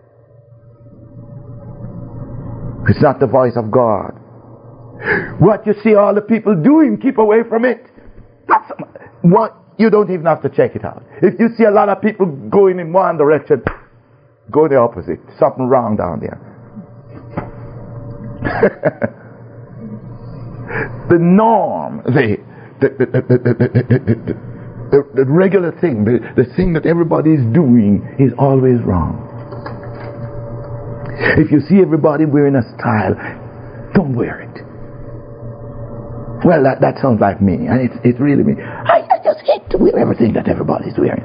It's not the voice of God. What you see all the people doing, keep away from it. That's what you don't even have to check it out. If you see a lot of people going in one direction, go the opposite. Something wrong down there. The norm, the regular thing, the thing that everybody is doing is always wrong. If you see everybody wearing a style, don't wear it. Well, that sounds like me, and it's really me. I just hate to wear everything that everybody's wearing.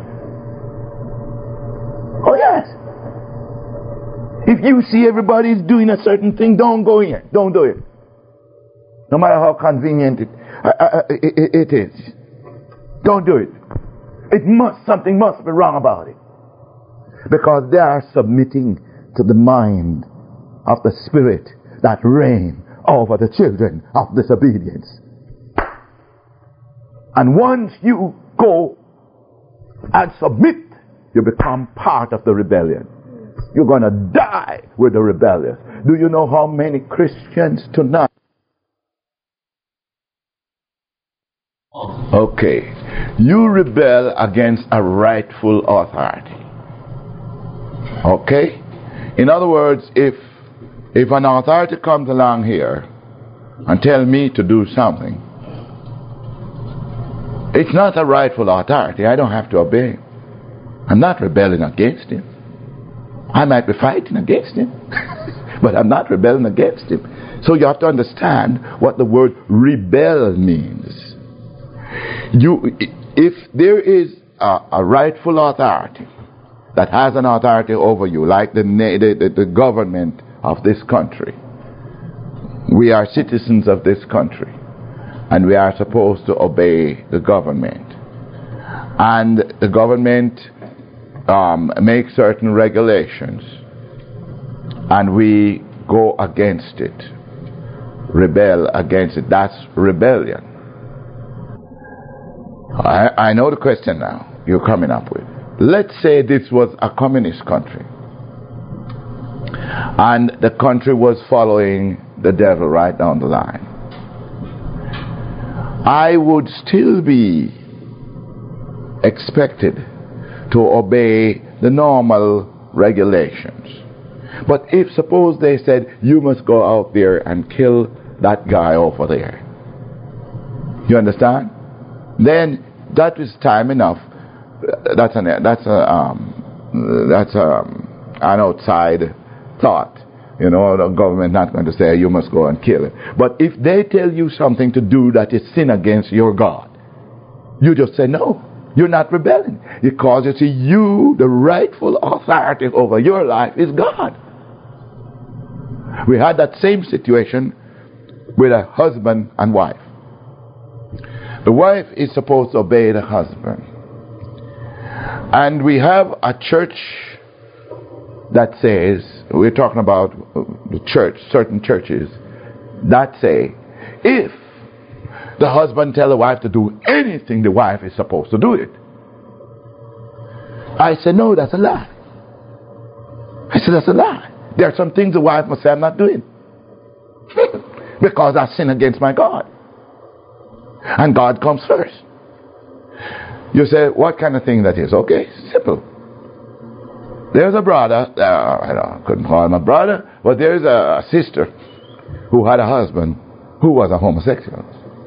Oh yes. If you see everybody's doing a certain thing, don't go in. Don't do it. No matter how convenient it is. Don't do it. Something must be wrong about it. Because they are submitting to the mind of the spirit that reign over the children of disobedience. And once you go and submit, you become part of the rebellion. You're going to die with the rebellious. Do you know how many Christians tonight? Okay. You rebel against a rightful authority. Okay? In other words, if an authority comes along here and tell me to do something, it's not a rightful authority. I don't have to obey him. I'm not rebelling against him. I might be fighting against him, but I'm not rebelling against him. So you have to understand what the word rebel means. If there is a rightful authority that has an authority over you, like the government of this country, we are citizens of this country, and we are supposed to obey the government. And the government make certain regulations, and we go against it, rebel against it. That's rebellion. I know the question now you're coming up with. Let's say this was a communist country, and the country was following the devil right down the line. I would still be expected to obey the normal regulations. But if suppose they said, you must go out there and kill that guy over there, you understand? Then that is time enough. That's an outside thought. You know, the government not going to say you must go and kill it. But if they tell you something to do that is sin against your God, you just say no. You're not rebelling. Because you see, the rightful authority over your life is God. We had that same situation with a husband and wife. The wife is supposed to obey the husband. And we have a church that says, we're talking about the church, certain churches, that say, if the husband tells the wife to do anything, the wife is supposed to do it. I said, no, that's a lie. I said, that's a lie. There are some things the wife must say, I'm not doing. Because I sin against my God. And God comes first. You say, what kind of thing that is? Okay, simple. There's a brother, I couldn't call him a brother, but there's a sister who had a husband who was a homosexual.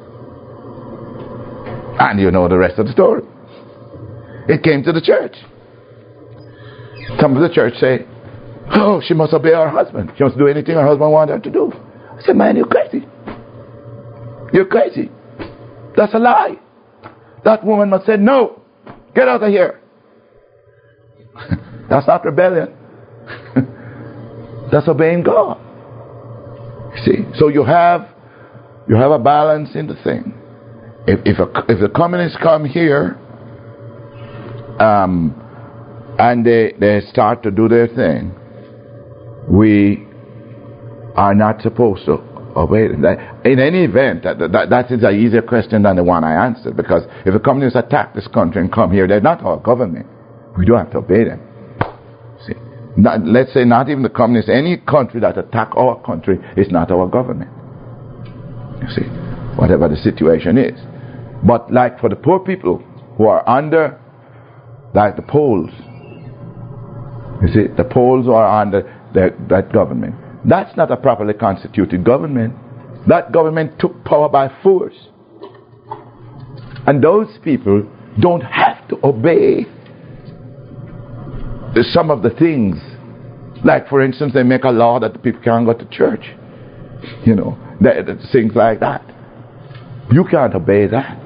And you know the rest of the story. It came to the church. Some of the church say, oh, she must obey her husband. She must do anything her husband wanted her to do. I said, man, you're crazy. You're crazy. That's a lie. That woman must say, no, get out of here. That's not rebellion. That's obeying God. See, so you have a balance in the thing. If the communists come here and they start to do their thing, we are not supposed to obey them. In any event, that is an easier question than the one I answered, because if the communists attack this country and come here, they're not our government. We don't have to obey them. See, let's say not even the communists, any country that attack our country is not our government. You see, whatever the situation is. But like for the poor people who are under, like the Poles, you see, the Poles are under that government. That's not a properly constituted government. That government took power by force. And those people don't have to obey some of the things. Like, for instance, they make a law that the people can't go to church. You know, things like that. You can't obey that.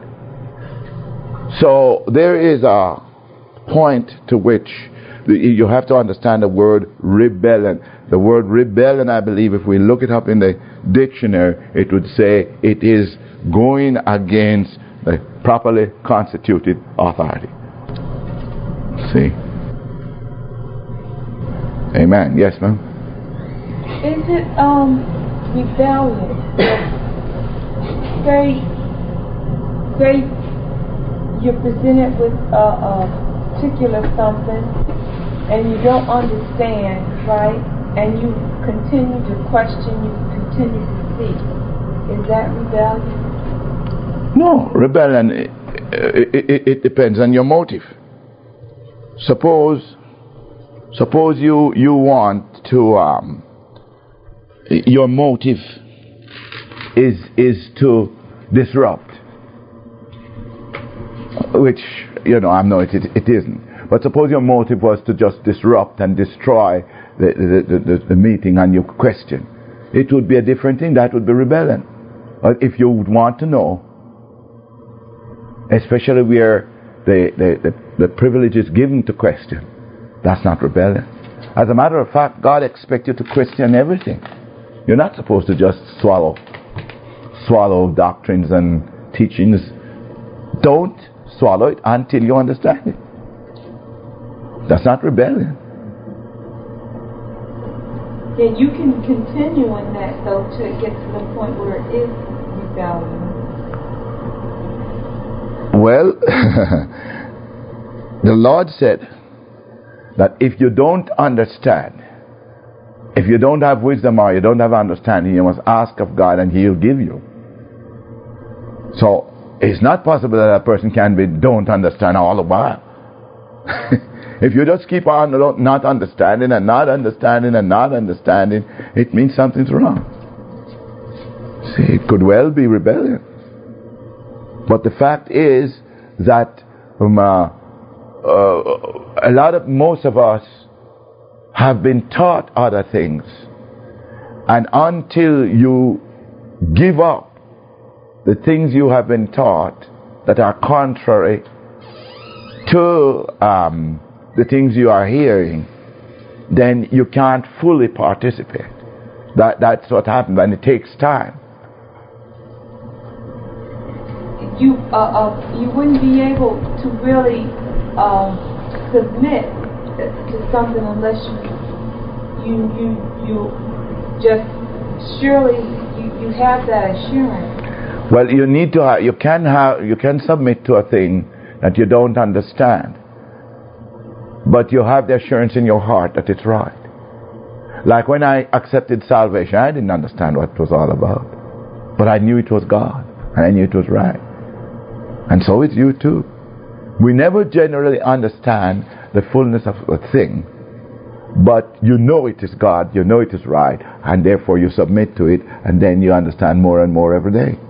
So there is a point to which you have to understand the word rebellion. The word rebellion, I believe, if we look it up in the dictionary, it would say it is going against the properly constituted authority. See? Amen. Yes, ma'am? Is it rebellion? Say you're presented with a particular something and you don't understand, right? And you continue to question, you continue to seek. Is that rebellion? No, rebellion, it depends on your motive. Suppose you want to, your motive is to disrupt, which, you know, I know it isn't. But suppose your motive was to just disrupt and destroy the meeting and you question. It would be a different thing. That would be rebellion. If you would want to know, especially where the privilege is given to question, that's not rebellion. As a matter of fact, God expects you to question everything. You're not supposed to just swallow doctrines and teachings. Don't swallow it until you understand it. That's not rebellion. Yeah, you can continue in that, though, to get to the point where it is rebellion. Well, the Lord said that if you don't understand, if you don't have wisdom or you don't have understanding, you must ask of God and He'll give you. So it's not possible that a person don't understand all the while. If you just keep on not understanding and not understanding and not understanding, it means something's wrong. See, it could well be rebellion. But the fact is that most of us have been taught other things. And until you give up the things you have been taught that are contrary to the things you are hearing, then you can't fully participate. That's what happens, and it takes time. You wouldn't be able to really submit to something unless you just surely you have that assurance. Well, you need to you can submit to a thing that you don't understand, but you have the assurance in your heart that it's right. Like when I accepted salvation, I didn't understand what it was all about, but I knew it was God, and I knew it was right. And so it's you too. We never generally understand the fullness of a thing, but you know it is God, you know it is right, and therefore you submit to it, and then you understand more and more every day.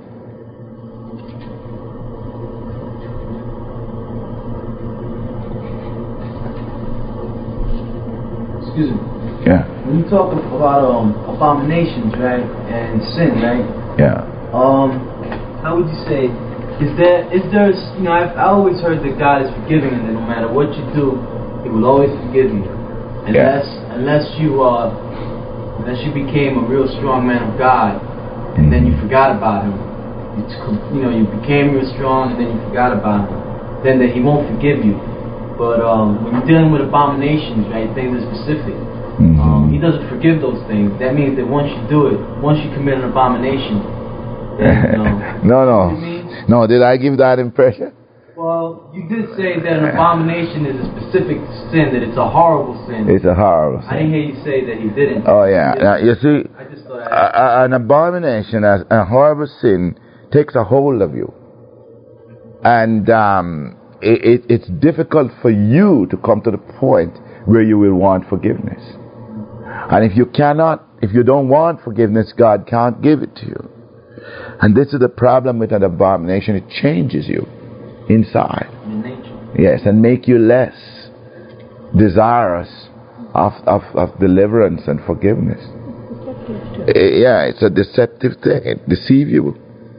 Excuse me. Yeah. When you talk about abominations, right, and sin, right? Yeah. How would you say? Is there? You know, I always heard that God is forgiving, and that no matter what you do, He will always forgive you, unless you became a real strong man of God, and then you forgot about Him. You became real strong, and then you forgot about Him. Then that He won't forgive you. But when you're dealing with abominations, right, things are specific. He doesn't forgive those things. That means that once you do it, once you commit an abomination, then, No, did I give that impression? Well, you did say that an abomination is a specific sin, that it's a horrible sin. It's a horrible sin. I didn't hear you say that He didn't. Oh, yeah. Now, you see, I just thought an abomination, a horrible sin, takes a hold of you. And it's difficult for you to come to the point where you will want forgiveness. And if you don't want forgiveness, God can't give it to you. And this is the problem with an abomination. It changes you inside. in nature. Yes, and make you less desirous of deliverance and forgiveness. Yeah, it's a deceptive thing. It deceives you.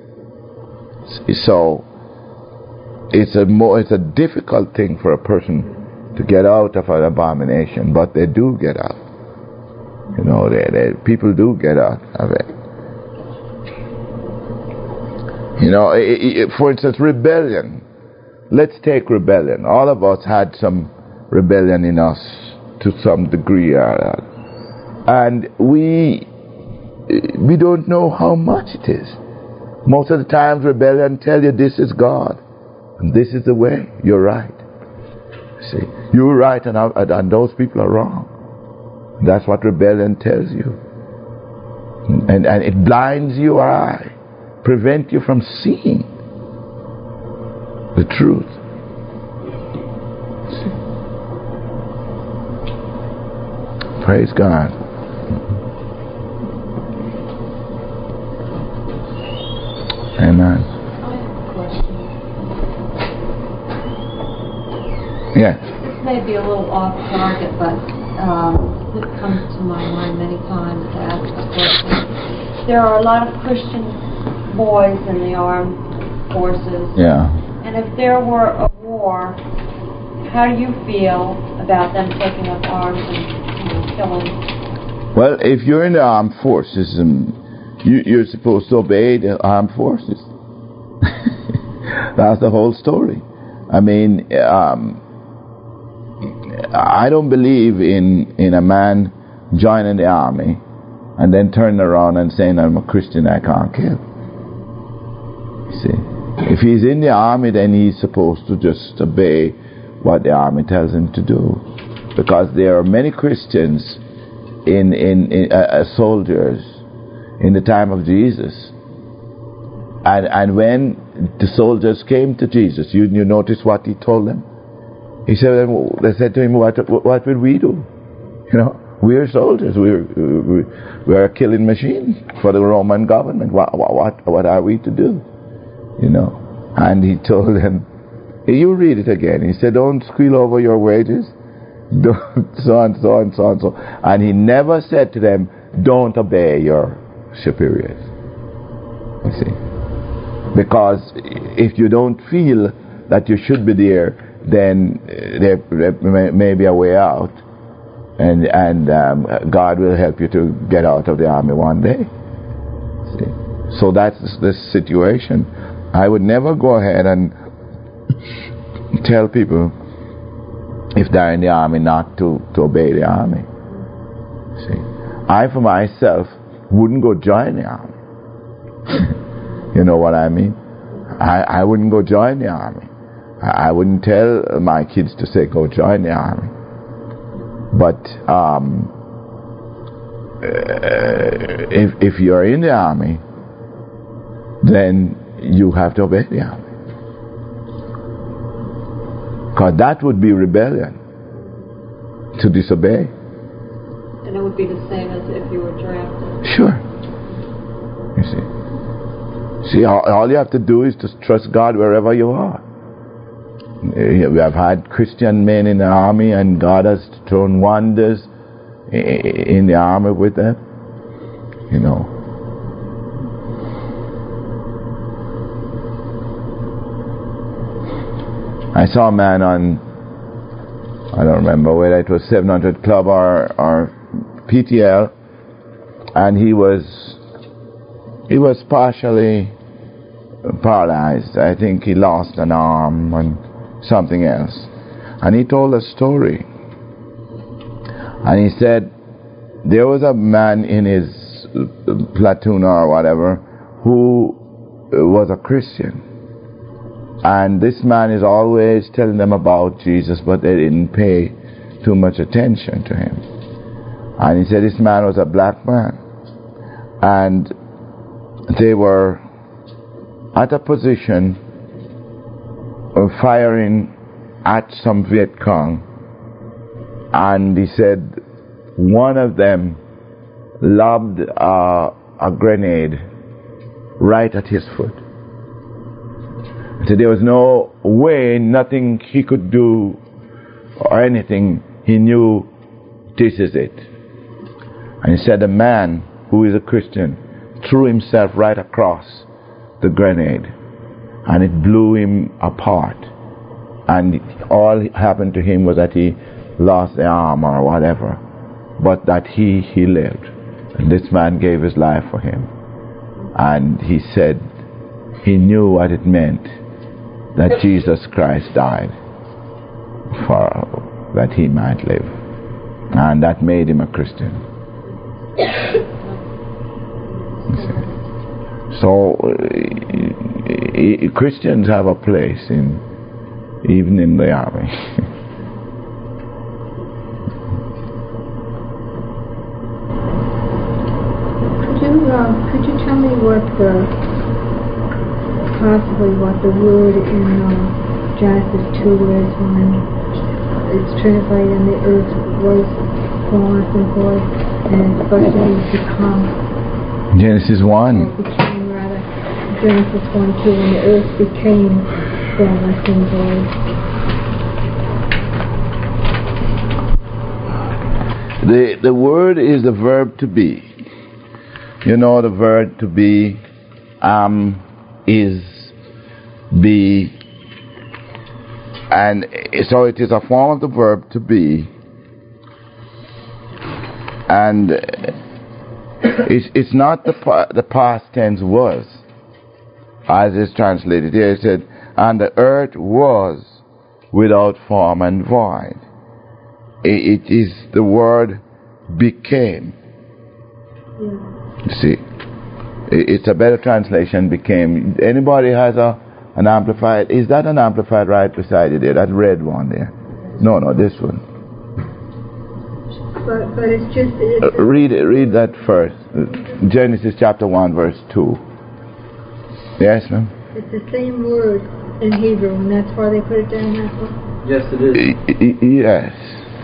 So it's a difficult thing for a person to get out of an abomination, but they do get out. You know, people do get out of it. You know, for instance, rebellion. Let's take rebellion. All of us had some rebellion in us to some degree, and we don't know how much it is. Most of the times, rebellion tell you this is God, and this is the way. You're right. See, you're right, and those people are wrong. That's what rebellion tells you, and it blinds your eye. Prevent you from seeing the truth. Praise God. Amen. Yeah. This may be a little off target, but it comes to my mind many times to ask the question. There are a lot of Christian boys in the armed forces. Yeah. And if there were a war, how do you feel about them taking up arms and killing? Well, if you're in the armed forces, you're supposed to obey the armed forces. That's the whole story. I mean, I don't believe in a man joining the army and then turning around and saying, I'm a Christian, I can't kill. See, if he's in the army, then he's supposed to just obey what the army tells him to do, because there are many Christians soldiers in the time of Jesus, and when the soldiers came to Jesus, you notice what he told them. He said, they said to him, what will we do? You know, we are soldiers. We are a killing machine for the Roman government. What are we to do? You know, and he told them, you read it again. He said, don't squeal over your wages. Don't, so and so and so and so. And he never said to them, don't obey your superiors. You see, because if you don't feel that you should be there, then there may be a way out, and God will help you to get out of the army one day. See? So that's the situation. I would never go ahead and tell people if they're in the army not to obey the army. See, I for myself wouldn't go join the army. You know what I mean? I wouldn't go join the army. I wouldn't tell my kids to say go join the army. But if you're in the army, then you have to obey the army. Because that would be rebellion, to disobey. And it would be the same as if you were drafted. Sure. You see. See, all you have to do is just trust God wherever you are. We have had Christian men in the army, and God has thrown wonders in the army with them. You know. I saw a man on, I don't remember whether it was 700 Club or PTL, and he was partially paralyzed. I think he lost an arm and something else. And he told a story. And he said there was a man in his platoon or whatever who was a Christian. And this man is always telling them about Jesus, but they didn't pay too much attention to him. And he said this man was a black man. And they were at a position of firing at some Viet Cong. And he said one of them lobbed a grenade right at his foot. So there was no way, nothing he could do or anything. He knew this is it. And he said the man who is a Christian threw himself right across the grenade, and it blew him apart. And all happened to him was that he lost the arm or whatever, but that he lived. And this man gave his life for him. And he said he knew what it meant that Jesus Christ died for that he might live, and that made him a Christian. So Christians have a place even in the army. Could you tell me possibly what the word in Genesis 2 is when it's translated and the earth was formed from void and it's supposed to become? Genesis 1. Genesis 1:2, when the earth became formless and void. The word is the verb to be. You know, the verb to be is be, and so it is a form of the verb to be, and it's not the past tense was, as is translated here. It said, and the earth was without form and void. It is the word became. You see, it's a better translation, became. Anybody has an amplified? Is that an amplified right beside it there? That red one there? No, this one. But it's just... read that first. Genesis chapter 1 verse 2. Yes, ma'am? It's the same word in Hebrew, and that's why they put it down that way? Yes, it is. Yes.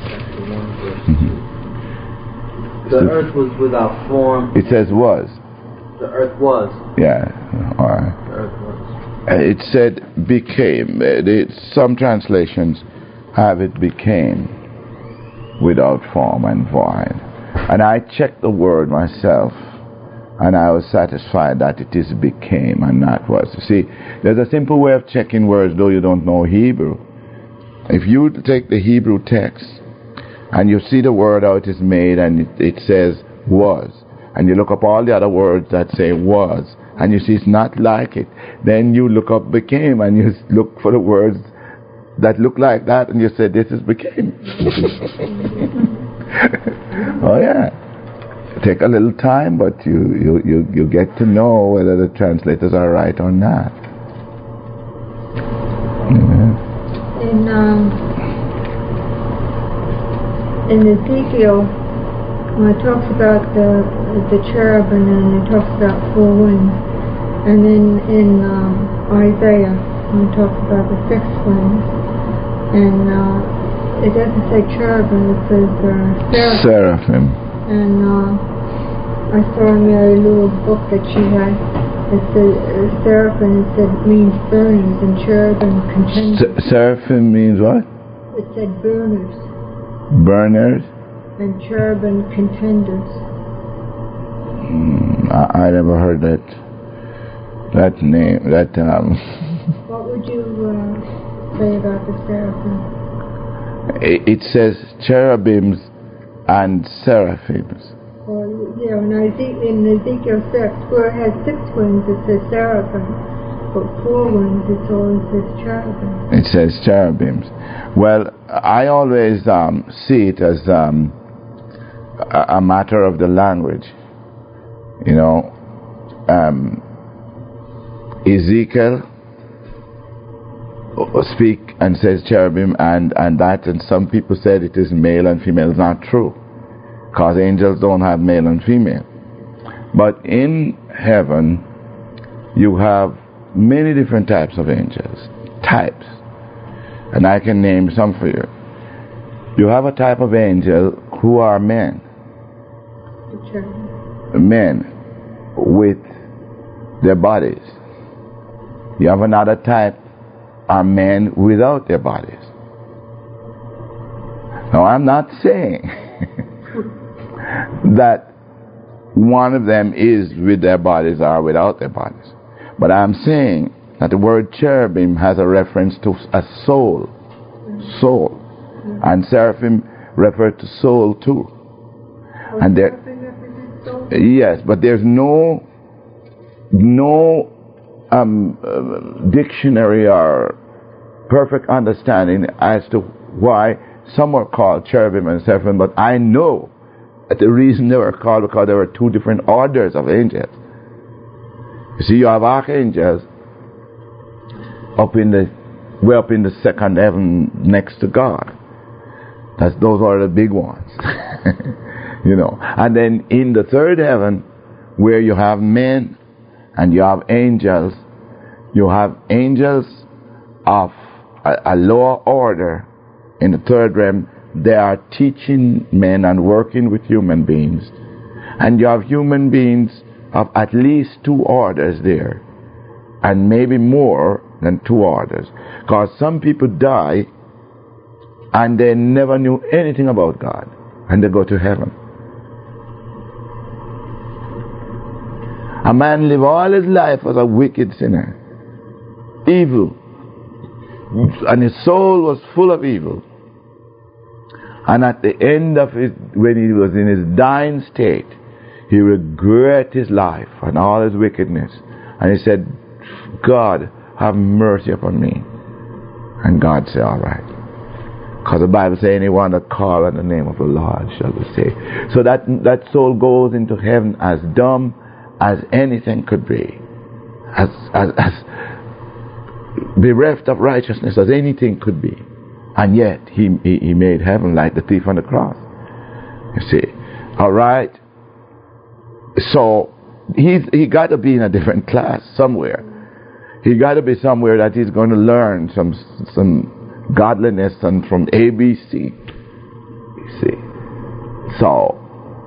The earth was without form. It says was. The earth was. Yeah, all right. The earth was. It said became. Some translations have it became without form and void. And I checked the word myself, and I was satisfied that it is became and not was. You see, there's a simple way of checking words, though you don't know Hebrew. if you take the Hebrew text and you see the word how it is made and it says was, and you look up all the other words that say was, and you see it's not like it, then you look up became and you look for the words that look like that and you say this is became. Oh yeah. Take a little time, but you get to know whether the translators are right or not. In Ezekiel, when it talks about the cherubim and it talks about 4 winds, and then in Isaiah, when it talks about the 6 winds, and it doesn't say cherubim, it says seraphim. And I saw in Mary Lou a book that she had. It said seraphim. It said means burners, and cherubim contenders. Seraphim means what? It said burners. Burners. And cherubim contenders. I never heard that name. What would you say about the seraphim? It says cherubims and seraphims. Well, yeah, in Ezekiel 6, where it has 6 winds, it says seraphim, but 4 winds, it always says cherubim. It says cherubims. Well, I always see it as a matter of the language. You know, Ezekiel speak and says cherubim and that, and some people said it is male and female. It's not true, because angels don't have male and female. But in heaven you have many different types of angels, types, and I can name some for you. You have a type of angel who are men, with their bodies. You have another type are men without their bodies. Now, I'm not saying that one of them is with their bodies or without their bodies, but I'm saying that the word cherubim has a reference to a soul, and seraphim refer to soul too. And there, yes, but there's no dictionary or perfect understanding as to why some were called cherubim and seraphim, but I know that the reason they were called because there were 2 different orders of angels. You see, you have archangels way up in the 2nd heaven next to God. Those are the big ones. You know. And then in the 3rd heaven, where you have men and you have angels of a lower order in the 3rd realm. They are teaching men and working with human beings. And you have human beings of at least 2 orders there, and maybe more than 2 orders, because some people die and they never knew anything about God, and they go to heaven. A man live all his life as a wicked sinner, evil, and his soul was full of evil. And at the end of it, when he was in his dying state, he regretted his life and all his wickedness. And he said, God, have mercy upon me. And God said, all right. Because the Bible says, anyone that call on the name of the Lord shall be saved. So that soul goes into heaven as dumb as anything could be. As bereft of righteousness as anything could be. And yet, he made heaven like the thief on the cross. You see. All right. So, he got to be in a different class somewhere. He got to be somewhere that he's going to learn some godliness and from ABC. You see. So,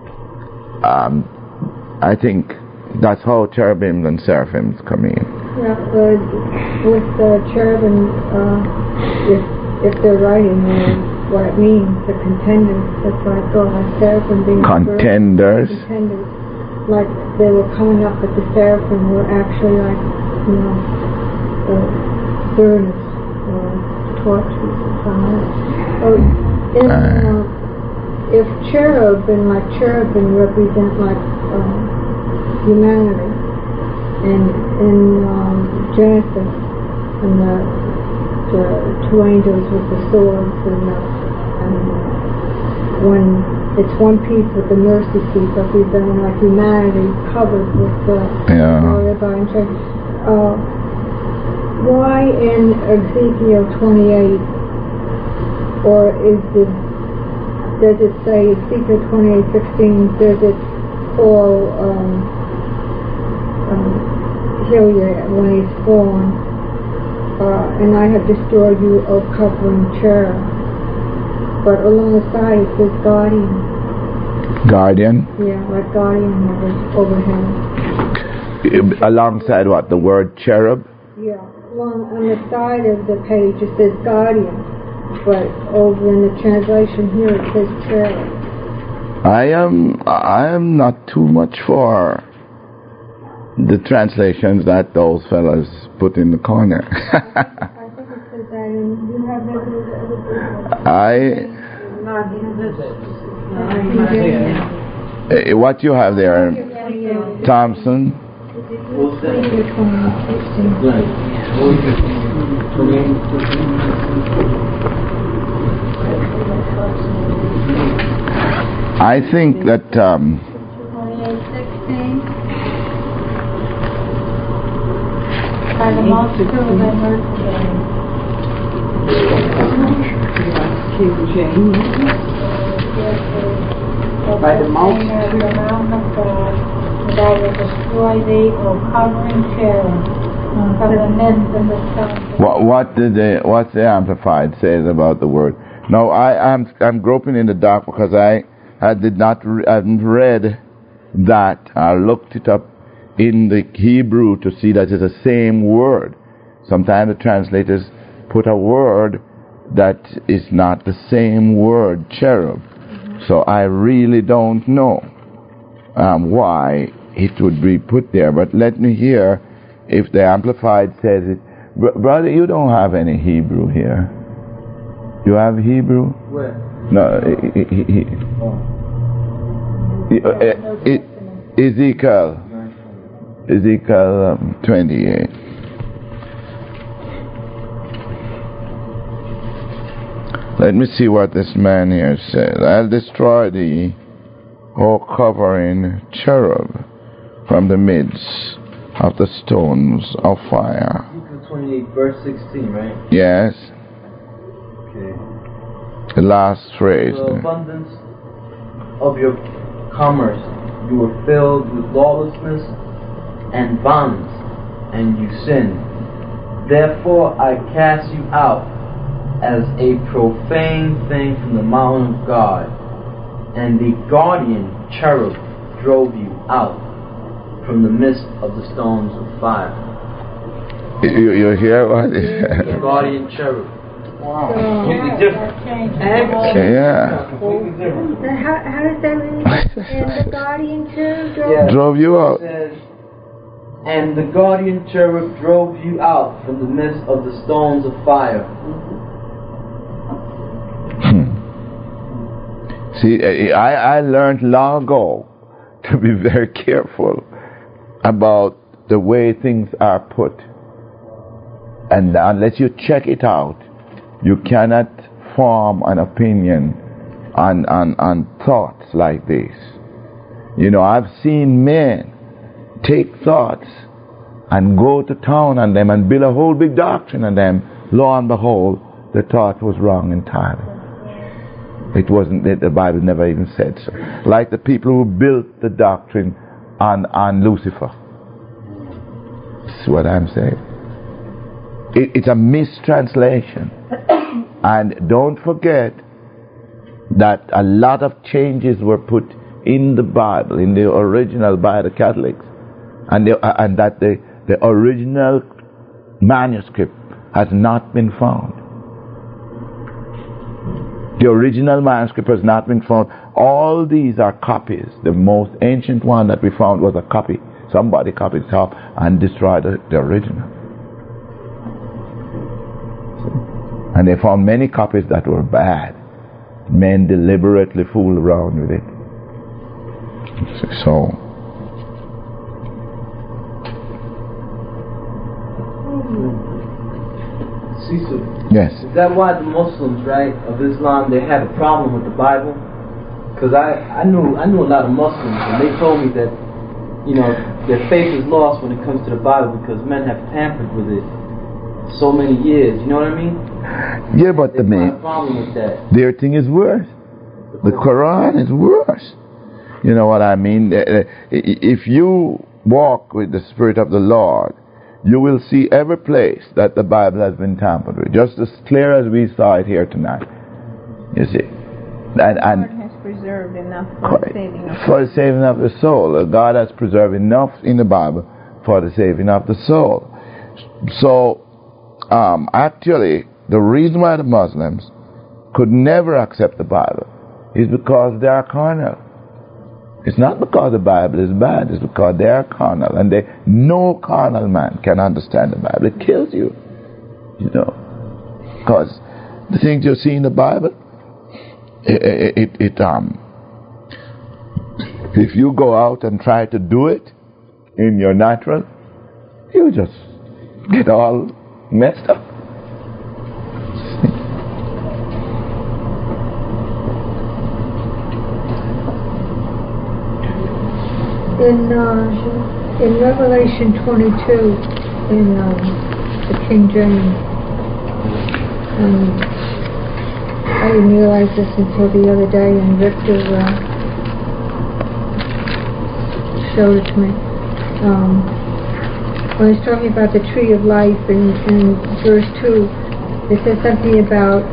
I think that's how cherubims and seraphims come in. Yeah, with the cherubim, if they're writing what it means, the contenders, that's why I thought like seraphim being contenders. Contenders. Like they were coming up, but the seraphim were actually like, burners, or taught Jesus on that. If cherubim, like cherubim, represent like humanity, and in Genesis, and the two angels with the swords, and when it's one piece with the mercy seat, representing like humanity covered with the divine cherub. Why in Ezekiel 28, or does it say Ezekiel 28:15? Does it call Hilliard when he's born? And I have destroyed you, O covering cherub. But along the side it says guardian. Guardian? Yeah, like guardian overhead. Alongside what? The word cherub? Yeah. Well, on the side of the page it says guardian, but over in the translation here it says cherub. I am not too much for the translations that those fellas put in the corner. I think it says that, and you have that. What you have there, Thompson? I think that 28:16. By the multitude of their mercy. By the multitude of God, that I will destroy thee, O covering cherub, from the midst of the sun. What's the Amplified says about the word? No, I'm groping in the dark because I haven't read that. I looked it up in the Hebrew to see that it's the same word. Sometimes the translators put a word that is not the same word, cherub. So I really don't know why it would be put there. But let me hear if the Amplified says it. Brother, you don't have any Hebrew here. You have Hebrew? Where? No. Ezekiel 28. Let me see what this man here says. I'll destroy thee, O covering cherub, from the midst of the stones of fire. Ezekiel 28, verse 16, right? Yes. Okay. The last phrase. The abundance of your commerce, you were filled with lawlessness and bonds, and you sinned. Therefore I cast you out as a profane thing from the mountain of God, and the guardian cherub drove you out from the midst of the stones of fire. You hear what? The guardian cherub. Wow. Completely different. Yeah. How does that read? And the guardian cherub Drove you out. It says, and the guardian cherub drove you out from the midst of the stones of fire. See, I learned long ago to be very careful about the way things are put. And unless you check it out, you cannot form an opinion on thoughts like this. You know, I've seen men take thoughts and go to town on them and build a whole big doctrine on them. Lo and behold, the thought was wrong entirely. It wasn't, the Bible never even said so. Like the people who built the doctrine on Lucifer. That's what I'm saying. It's a mistranslation. And don't forget that a lot of changes were put in the Bible, in the original by the Catholics, and that the original manuscript has not been found. The original manuscript has not been found. All these are copies. The most ancient one that we found was a copy. Somebody copied it off and destroyed the original. And they found many copies that were bad. Men deliberately fooled around with it. So, Cecil, yes. is that why the Muslims, right, of Islam, they had a problem with the Bible? Because I knew a lot of Muslims, and they told me that, you know, their faith is lost when it comes to the Bible because men have tampered with it so many years. You know what I mean? Yeah, but They find a problem with that. their thing is worse. The Quran is worse. You know what I mean? If you walk with the Spirit of the Lord, you will see every place that the Bible has been tampered with, just as clear as we saw it here tonight. You see? And God has preserved enough for the saving of for the saving of the soul. God has preserved enough in the Bible for the saving of the soul. So, actually, the reason why the Muslims could never accept the Bible is because they are carnal. It's not because the Bible is bad, it's because they are carnal. And no carnal man can understand the Bible. It kills you, you know. Because the things you see in the Bible, if you go out and try to do it in your natural, you just get all messed up. In Revelation 22, in the King James, I didn't realize this until the other day, and Victor showed it to me. When he's talking about the tree of life in verse 2, it says something about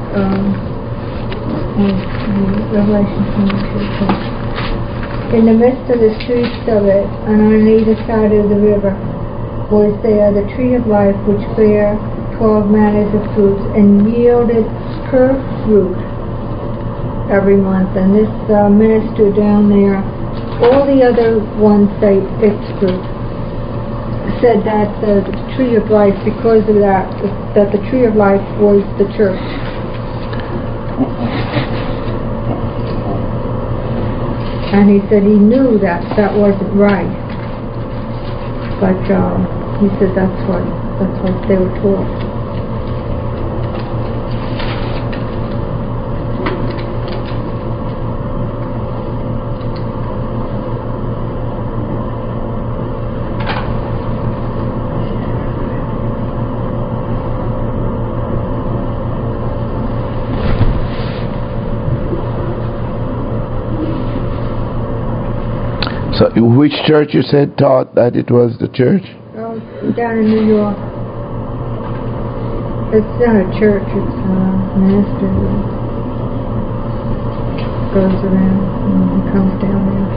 Revelation 22. In the midst of the streets of it, and on either side of the river, was there the tree of life, which bare 12 manners of fruits, and yielded her fruit every month. And this minister down there, all the other ones say its fruit, said that the tree of life, because of that the tree of life was the church. And he said he knew that wasn't right, but he said that's what they were taught. So, which church you said taught that it was the church? Down in New York. It's not a church, it's a minister who goes around and comes down there.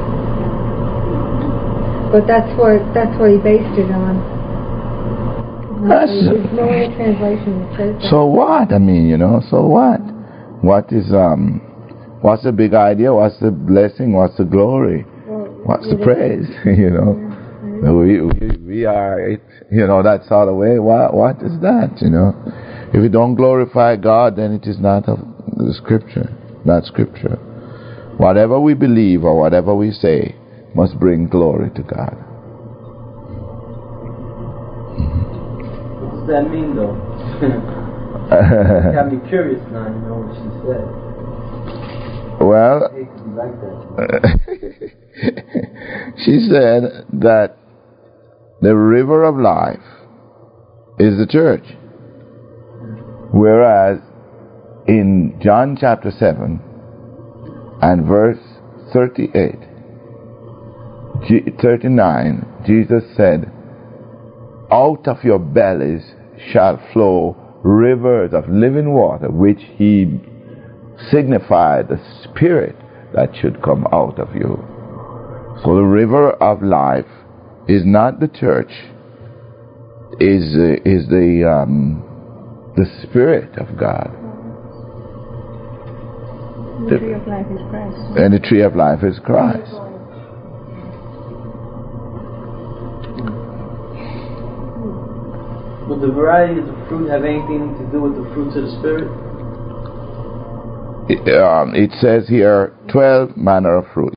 But that's what he based it on. There's no other translation that says that. So what? I mean, you know, so what? What is, what's the big idea? What's the blessing? What's the glory? What's the praise? You know, we are, you know, that's all the way. What is that? You know, if we don't glorify God, then it is not of the Scripture, not Scripture. Whatever we believe or whatever we say must bring glory to God. What does that mean, though? It got me curious now. You know what she said. Well, I hate to be like that. She said that the river of life is the church. Whereas in John chapter 7 and verse 39, Jesus said, out of your bellies shall flow rivers of living water, which he signified the Spirit that should come out of you. So the river of life is not the church, is the Spirit of God. The tree of life is Christ. And the tree of life is Christ. But the varieties of fruit have anything to do with the fruits of the Spirit? It says here 12 manner of fruit.